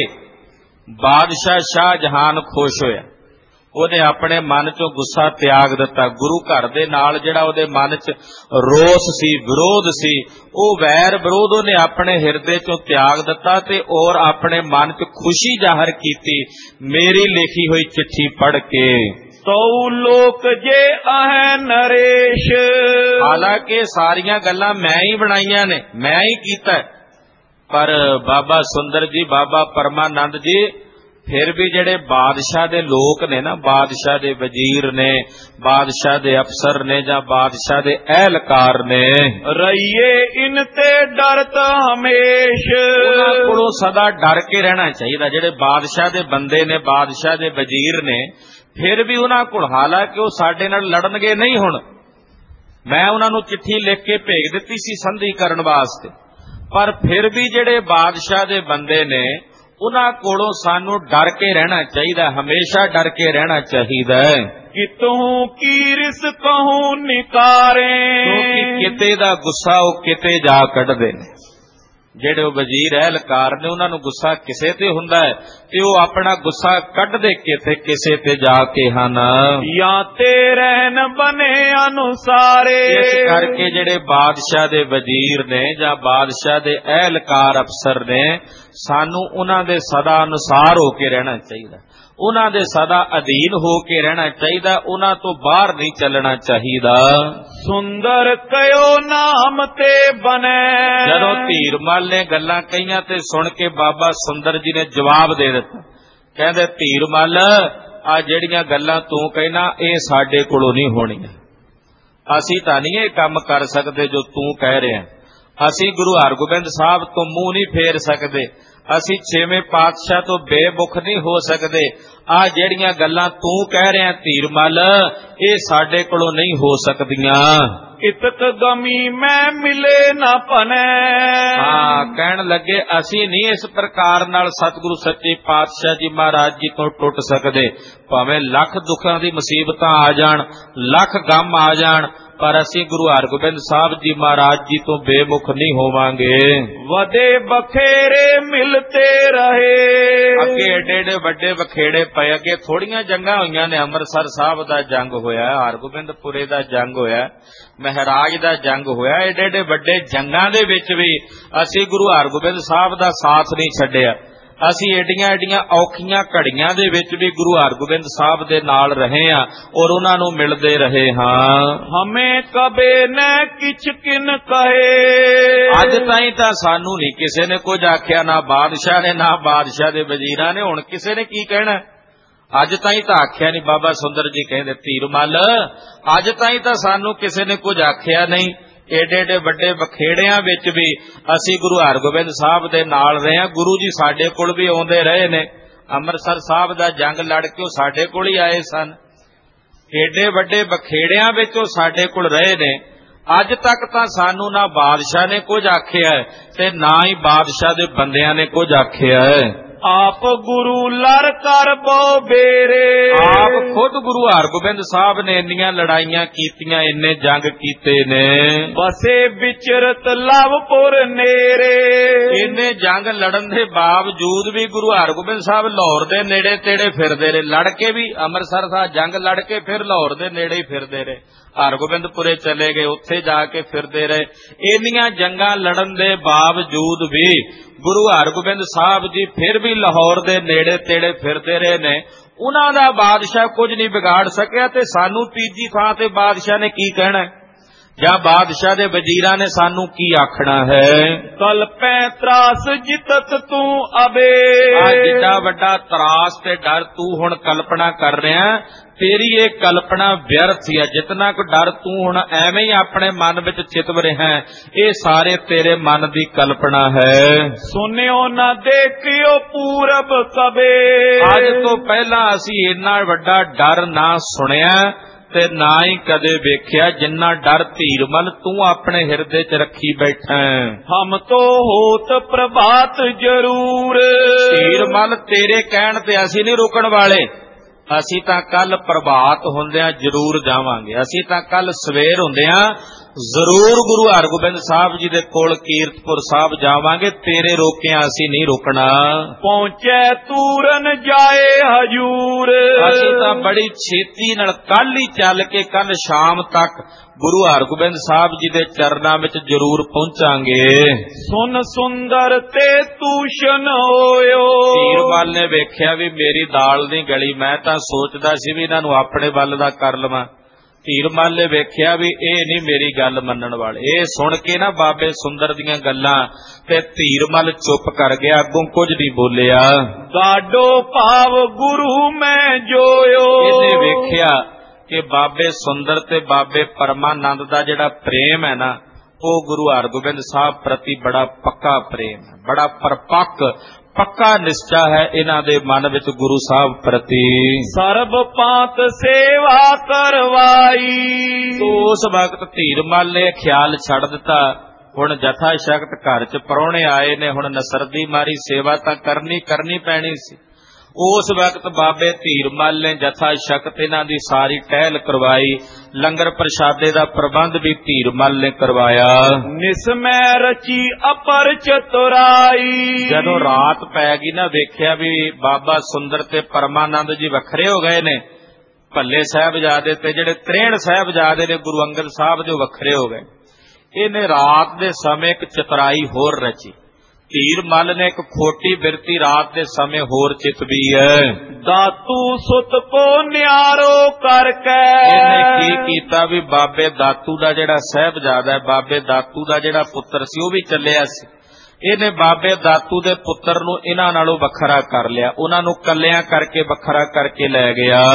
ਬਾਦਸ਼ਾਹ ਸ਼ਾਹਜਹਾਨ ਖੁਸ਼ ਹੋਇਆ। ਉਹਨੇ ਆਪਣੇ ਮਨ ਚੋਂ ਗੁੱਸਾ ਤਿਆਗ ਦਿੱਤਾ। ਗੁਰੂ ਘਰ ਦੇ ਨਾਲ ਜਿਹੜਾ ਉਹਦੇ ਮਨ ਚ ਰੋਸ ਸੀ, ਵਿਰੋਧ ਸੀ, ਉਹ ਵੈਰ ਵਿਰੋਧ ਉਹਨੇ ਆਪਣੇ ਹਿਰਦੇ ਚੋਂ ਤਿਆਗ ਦਿੱਤਾ ਤੇ ਔਰ ਆਪਣੇ ਮਨ ਚ ਖੁਸ਼ੀ ਜ਼ਾਹਰ ਕੀਤੀ ਮੇਰੀ ਲਿਖੀ ਹੋਈ ਚਿੱਠੀ ਪੜ੍ਹ ਕੇ। ਤੋ ਲੋਕ ਜੇ ਅਹੈ ਨਰੇਸ਼, ਹਾਲਾਂਕਿ ਸਾਰੀਆਂ ਗੱਲਾਂ ਮੈਂ ਹੀ ਬਣਾਈਆਂ ਨੇ, ਮੈਂ ਹੀ ਕੀਤਾ, ਪਰ ਬਾਬਾ ਸੁੰਦਰ ਜੀ, ਬਾਬਾ ਪਰਮਾਨੰਦ ਜੀ ਫਿਰ ਵੀ ਜਿਹੜੇ ਬਾਦਸ਼ਾਹ ਦੇ ਲੋਕ ਨੇ ਨਾ, ਬਾਦਸ਼ਾਹ ਦੇ ਵਜ਼ੀਰ ਨੇ, ਬਾਦਸ਼ਾਹ ਦੇ ਅਫਸਰ ਨੇ ਜਾਂ ਬਾਦਸ਼ਾਹ ਦੇ ਅਹਿਲਕਾਰ ਨੇ, ਰਹੀਏ ਇਨ ਤੇ ਡਰਤ ਹਮੇਸ਼, ਉਹਨਾਂ ਕੋਲੋਂ ਸਦਾ ਡਰ ਕੇ ਰਹਿਣਾ ਚਾਹੀਦਾ। ਜਿਹੜੇ ਬਾਦਸ਼ਾਹ ਦੇ ਬੰਦੇ ਨੇ, ਬਾਦਸ਼ਾਹ ਦੇ ਵਜ਼ੀਰ ਨੇ, ਫਿਰ ਵੀ ਉਹਨਾਂ ਕੋਲ, ਹਾਲਾਂਕਿ ਉਹ ਸਾਡੇ ਨਾਲ ਲੜਨਗੇ ਨਹੀਂ, ਹੁਣ ਮੈਂ ਉਹਨਾਂ ਨੂੰ ਚਿੱਠੀ ਲਿਖ ਕੇ ਭੇਜ ਦਿੱਤੀ ਸੀ ਸੰਧੀ ਕਰਨ ਵਾਸਤੇ, ਪਰ ਫਿਰ ਵੀ ਜਿਹੜੇ ਬਾਦਸ਼ਾਹ ਦੇ ਬੰਦੇ ਨੇ ਉਹਨਾਂ ਕੋਲੋਂ ਸਾਨੂੰ ਡਰ ਕੇ ਰਹਿਣਾ ਚਾਹੀਦਾ, ਹਮੇਸ਼ਾ ਡਰ ਕੇ ਰਹਿਣਾ ਚਾਹੀਦਾ ਹੈ। ਕਿਤੋਂ ਕੀ ਰਿਸ ਕਹੂੰ ਨਿਕਾਰੇ, ਕਿਉਂਕਿ ਕਿਤੇ ਦਾ ਗੁੱਸਾ ਉਹ ਕਿਤੇ ਜਾ ਕੱਢਦੇ ਨੇ। ਜਿਹੜੇ ਉਹ ਵਜ਼ੀਰ ਅਹਿਲਕਾਰ ਨੇ ਉਹਨਾਂ ਨੂੰ ਗੁੱਸਾ ਕਿਸੇ ਤੇ ਹੁੰਦਾ ਹੈ ਤੇ ਉਹ ਆਪਣਾ ਗੁੱਸਾ ਕੱਢਦੇ ਕਿਤੇ ਕਿਸੇ ਤੇ ਜਾ ਕੇ ਹਨ। ਜਾਂ ਤੇ ਰਹਿਣ ਬਨੇ ਅਨੁਸਾਰੇ, ਇਸ ਕਰਕੇ ਜਿਹੜੇ ਬਾਦਸ਼ਾਹ ਦੇ ਵਜ਼ੀਰ ਨੇ ਜਾਂ ਬਾਦਸ਼ਾਹ ਦੇ ਅਹਿਲਕਾਰ ਅਫਸਰ ਨੇ, ਸਾਨੂੰ ਉਹਨਾਂ ਦੇ ਸਦਾ ਅਨੁਸਾਰ ਹੋ ਕੇ ਰਹਿਣਾ ਚਾਹੀਦਾ, ਉਹਨਾਂ ਦੇ ਸਦਾ ਅਧੀਨ ਹੋ ਕੇ ਰਹਿਣਾ ਚਾਹੀਦਾ, ਉਹਨਾਂ ਤੋਂ ਬਾਹਰ ਨਹੀਂ ਚੱਲਣਾ ਚਾਹੀਦਾ। ਸੁੰਦਰ ਕਯੋ ਨਾਮ ਤੇ ਬਨੇ, ਜਦੋਂ ਧੀਰਮਲ ਨੇ ਗੱਲਾਂ ਕਹੀਆਂ ਤੇ ਸੁਣ ਕੇ ਬਾਬਾ ਸੁੰਦਰ ਜੀ ਨੇ ਜਵਾਬ ਦੇ ਦਿੱਤਾ। ਕਹਿੰਦੇ, ਧੀਰਮਲ ਆ ਜਿਹੜੀਆਂ ਗੱਲਾਂ ਤੂੰ ਕਹਿਣਾ ਇਹ ਸਾਡੇ ਕੋਲੋਂ ਨਹੀਂ ਹੋਣੀਆਂ, ਅਸੀਂ ਤਾਂ ਨਹੀਂ ਇਹ ਕੰਮ ਕਰ ਸਕਦੇ ਜੋ ਤੂੰ ਕਹਿ ਰਿਹਾ। ਅਸੀਂ ਗੁਰੂ ਹਰਗੋਬਿੰਦ ਸਾਹਿਬ ਤੋਂ ਮੂੰਹ ਨਹੀਂ ਫੇਰ ਸਕਦੇ, ਅਸੀਂ ਛੇਵੇਂ ਪਾਤਸ਼ਾਹ ਤੋਂ ਬੇਮੁਖ ਨਹੀਂ ਹੋ ਸਕਦੇ। ਆ ਜਿਹੜੀਆਂ ਗੱਲਾਂ ਤੂੰ ਕਹਿ ਰਿਹਾ ਧੀਰਮਲ, ਇਹ ਸਾਡੇ ਕੋਲੋਂ ਨਹੀਂ ਹੋ ਸਕਦੀਆਂ। इतक गमी मैं मिले न पने। हाँ, कहन लगे असी नहीं इस प्रकार नाल सतगुरु सच्चे पातशाह जी महाराज जी तो टुट सकते, भावें लख दुखों की मुसीबतां आ जाण, लख गम आ जाण, पर असी गुरु हरगोबिंद साहब जी महाराज जी तो बेमुख नहीं होवांगे। वदे बखेरे मिलते रहे। अगे एडे एडे वड्डे बखेड़े पे, अगे थोड़ियां जंगां होईयां ने। अमृतसर साहब दा जंग होया, हरगोबिंदपुरे दा जंग होया, महराज दा जंग होया। एडे एडे वड्डे जंगां दे विच भी असी गुरु हरगोबिंद साहब दा साथ नहीं छड्डिया। असी एडियां एडियां औखियां घड़ियां दे विच भी गुरु हरगोबिंद साहब दे नाल रहे हां और उन्हां नूं मिलदे रहे हां। हमें कबे न किछ किन कहे। अज ताईं तां सानू नहीं किसे ने कुछ आख्या, ना बादशाह ने ना बादशाह दे वजीरां ने। हुण किसे ने की कहना? अज ताईं तां आख्या नहीं। बाबा सुंदर जी कहंदे धीरमल अज ताईं तां सानू किसे ने कुछ आख्या नहीं। एडे एडे वड्डे बखेड़ियां विच भी असी गुरु हरगोबिंद साहब दे नाल रहे हां। गुरु जी साडे कोल भी आउंदे रहे ने। अमृतसर साहब दा जंग लड़ के साडे कोल ही आए सन। एडे वड्डे बखेड़ियां विच साडे कोल रहे ने। अज तक तां सानू ना बादशाह ने कुछ आख्या ते ना ही बादशाह दे बंदियां ने कुछ आख्या है। आप गुरु लड़ कर बो बेरे। आप खुद गुरु हरगोबिंद साहब ने इन्नियां लड़ाइयां कीतियां, इन्ने जंग कीते ने। बसे विचरत लवपुर नेरे। इन्ने जंग लड़न दे बावजूद भी गुरु हरगोबिंद साहब लाहौर दे नेड़े तेड़े फिरदे रहे। लड़ के भी अमृतसर दा जंग लड़ के फिर लाहौर दे नेड़े ही फिरदे रहे। हरगोबिंदपुरे चले गए, उत्थे जाके फिरदे रहे। इन्नियां जंगां लड़न दे बावजूद भी गुरु हरगोबिंद साहब जी फिर भी लाहौर दे नेड़े तेड़े फिरदे रहे ने। उन्हां दा बादशाह कुछ नहीं बिगाड़ सकिया ते सानू तीजी थां ते बादशाह ने की कहना या बादशाह दे वजीरां ने सानू की आखना है। कल पै त्रास जितत तू अबे। जिड्डा वड्डा त्रास ते डर तू हुण कल्पना कर रहा, तेरी ये कल्पना व्यर्थ है। जितना को डर तू हुण एवें ही अपने मन विच चितव रहा है, ये सारे तेरे मन की कल्पना है। सुनियो न देखियो पूरब कबे। अज तो पहला असी इन्ना वड्डा डर ना सुनिया ते ना ही कदे वेख्या जिन्ना डर धीरमल तू अपने हिरदे च रखी बैठा है। हम तो होत प्रभात जरूर। धीरमल तेरे कहण ते असी नहीं रुकण वाले। असी तां कल प्रभात हुंदियां जरूर जावांगे। असी तां कल सवेर हुंदियां जरूर गुरु हरगोबिंद साहब जी दे कोल कीरतपुर साहब जावांगे। तेरे रोकिया असी नहीं रुकना। पहुंचे तूरन जाए हजूर। असी तां बड़ी छेती नाल कल ही चल के कल शाम तक गुरु हरगोबिंद साहब जी दे चरनां विच जरूर पहुंचांगे। सुन सुंदर ते तूशन होयो। धीरमल ने वेख्या भी मेरी दाल दी गली, मैं तां सोचदा सी भी इन्हां नूं अपने वल दा कर लवां। धीरमल ने वेख्या भी ए नहीं मेरी गल मनण वाले। ए सुन के ना बाबे सुंदर दियां गल्लां ते धीरमल चुप कर गया, अगों कुछ नहीं बोलिया। गाडो भाव गुरु मैं जोयो। इहने वेख्या कि बाबे सुंदर ते बाबे परमानंद दा जिहड़ा प्रेम है ना, वो गुरु हरगोबिंद साहब प्रति बड़ा पक्का प्रेम है, बड़ा परपक्क पक्का निश्चा है इन्हां दे मन विच गुरु साहब प्रति। सर्ब पात सेवा करवाई। तो उस वक्त धीरमल ने ख्याल छड़ दिता, हुण जथा शक्त घर च परौणे आए ने, हुण नसरदी मारी सेवा तां करनी करनी पैनी सी। उस वक्त बाबे धीरमल ने जथा शक्त इन्हां दी सारी टहल करवाई। लंगर प्रशादे दा प्रबंध भी धीरमल ने करवाया। निसमै रची अपर चतुराई। जदों रात पै गई ना, वेख्या भी बाबा सुंदर ते परमानंद जी वखरे हो गए ने। भल्ले साहबजादे ते जिहड़े त्रेहठ साहबजादे ने गुरु अंगद साहब जो वखरे हो गए। इन्हें रात दे समय एक चतुराई होर रची। धीरमल ने एक खोटी बिरती रात दे समय होर चितवी है। दातू सुत को न्यारो करके। इन्हें की कीता भी बाबे दातू दा जिहड़ा साहबजादा है, बाबे दातू दा जिहड़ा पुत्र सी, वो भी चलिया सी। इन्हें बाबे दातू दे पुत्र नूं इन्हां नालों वखरा कर लिया, उन्हां नूं कल्लियां करके वखरा करके लै गया।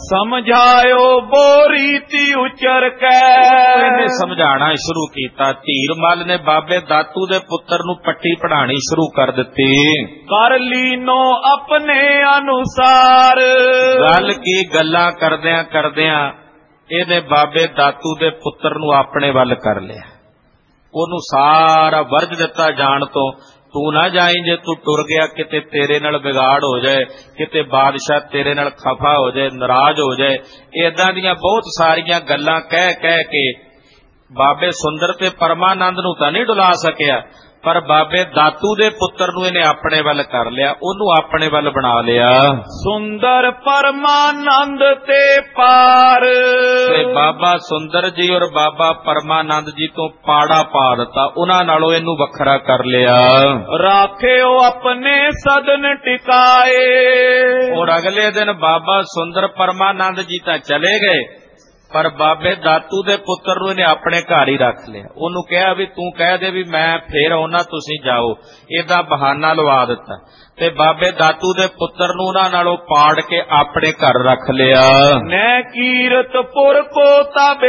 समझायो बो रीति उचर के। इन्हें समझाना शुरू कीता। धीरमल ने बाबे दातू दे पुत्र नूं पट्टी पढ़ानी शुरू कर दिती। कर लीनो अपने अनुसार। गल की गल्लां करदियां करदियां ਇਹਨੇ ਬਾਬੇ ਦਾਤੂ ਦੇ ਪੁੱਤਰ ਨੂੰ ਆਪਣੇ ਵੱਲ ਕਰ ਲਿਆ, ਉਹਨੂੰ ਸਾਰਾ ਵਰਜ ਦਿੱਤਾ ਜਾਣ ਤੋਂ। ਤੂੰ ਨਾ ਜਾਈ, ਜੇ ਤੂੰ ਟੁਰ ਗਿਆ ਕਿਤੇ ਤੇਰੇ ਨਾਲ ਵਿਗਾੜ ਹੋ ਜਾਏ, ਕਿਤੇ ਬਾਦਸ਼ਾਹ ਤੇਰੇ ਨਾਲ ਖਫਾ ਹੋ ਜਾਏ, ਨਾਰਾਜ਼ ਹੋ ਜਾਏ। ਏਦਾਂ ਦੀਆਂ ਬਹੁਤ ਸਾਰੀਆਂ ਗੱਲਾਂ ਕਹਿ ਕਹਿ ਕੇ ਬਾਬੇ ਸੁੰਦਰ ਤੇ ਪਰਮਾਨੰਦ ਨੂੰ ਤਾਂ ਨਹੀਂ ਡੁਲਾ ਸਕਿਆ, ਪਰ ਬਾਬੇ ਦਾਤੂ ਦੇ ਪੁੱਤਰ ਨੂੰ ਇਹਨੇ ਆਪਣੇ ਵੱਲ ਕਰ ਲਿਆ, ਉਹਨੂੰ ਆਪਣੇ ਵੱਲ ਬਣਾ ਲਿਆ। ਸੁੰਦਰ ਪਰਮਾਨੰਦ ਤੇ ਪਾਰ, ਤੇ ਬਾਬਾ ਸੁੰਦਰ ਜੀ ਔਰ ਬਾਬਾ ਪਰਮਾਨੰਦ ਜੀ ਤੋਂ ਪਾੜਾ ਪਾ ਦਿੱਤਾ, ਉਹਨਾਂ ਨਾਲੋਂ ਇਹਨੂੰ ਵੱਖਰਾ ਕਰ ਲਿਆ। ਰਾਖਿਓ ਆਪਣੇ ਸਦਨ ਟਿਕਾਏ, ਔਰ ਅਗਲੇ ਦਿਨ ਬਾਬਾ ਸੁੰਦਰ ਪਰਮਾਨੰਦ ਜੀ ਤਾਂ ਚਲੇ ਗਏ, ਪਰ ਬਾਬੇ ਦਾਤੂ ਦੇ ਪੁੱਤਰ ਨੂੰ ਇਹਨੇ ਆਪਣੇ ਘਰ ਹੀ ਰੱਖ ਲਿਆ। ਉਹਨੂੰ ਕਿਹਾ ਵੀ ਤੂੰ ਕਹਿ ਦੇ ਵੀ ਮੈਂ ਫੇਰ ਆਉਣਾ, ਤੁਸੀਂ ਜਾਓ, ਇਹਦਾ ਬਹਾਨਾ ਲਵਾ ਦਿੱਤਾ। ਤੇ ਬਾਬੇ ਦਾਤੂ ਦੇ ਪੁੱਤਰ ਨੂੰ ਉਹਨਾਂ ਨਾਲੋਂ ਪਾੜ ਕੇ ਆਪਣੇ ਘਰ ਰੱਖ ਲਿਆ। ਨੈ ਕੀਰਤਪੁਰ ਕੋ ਤਬ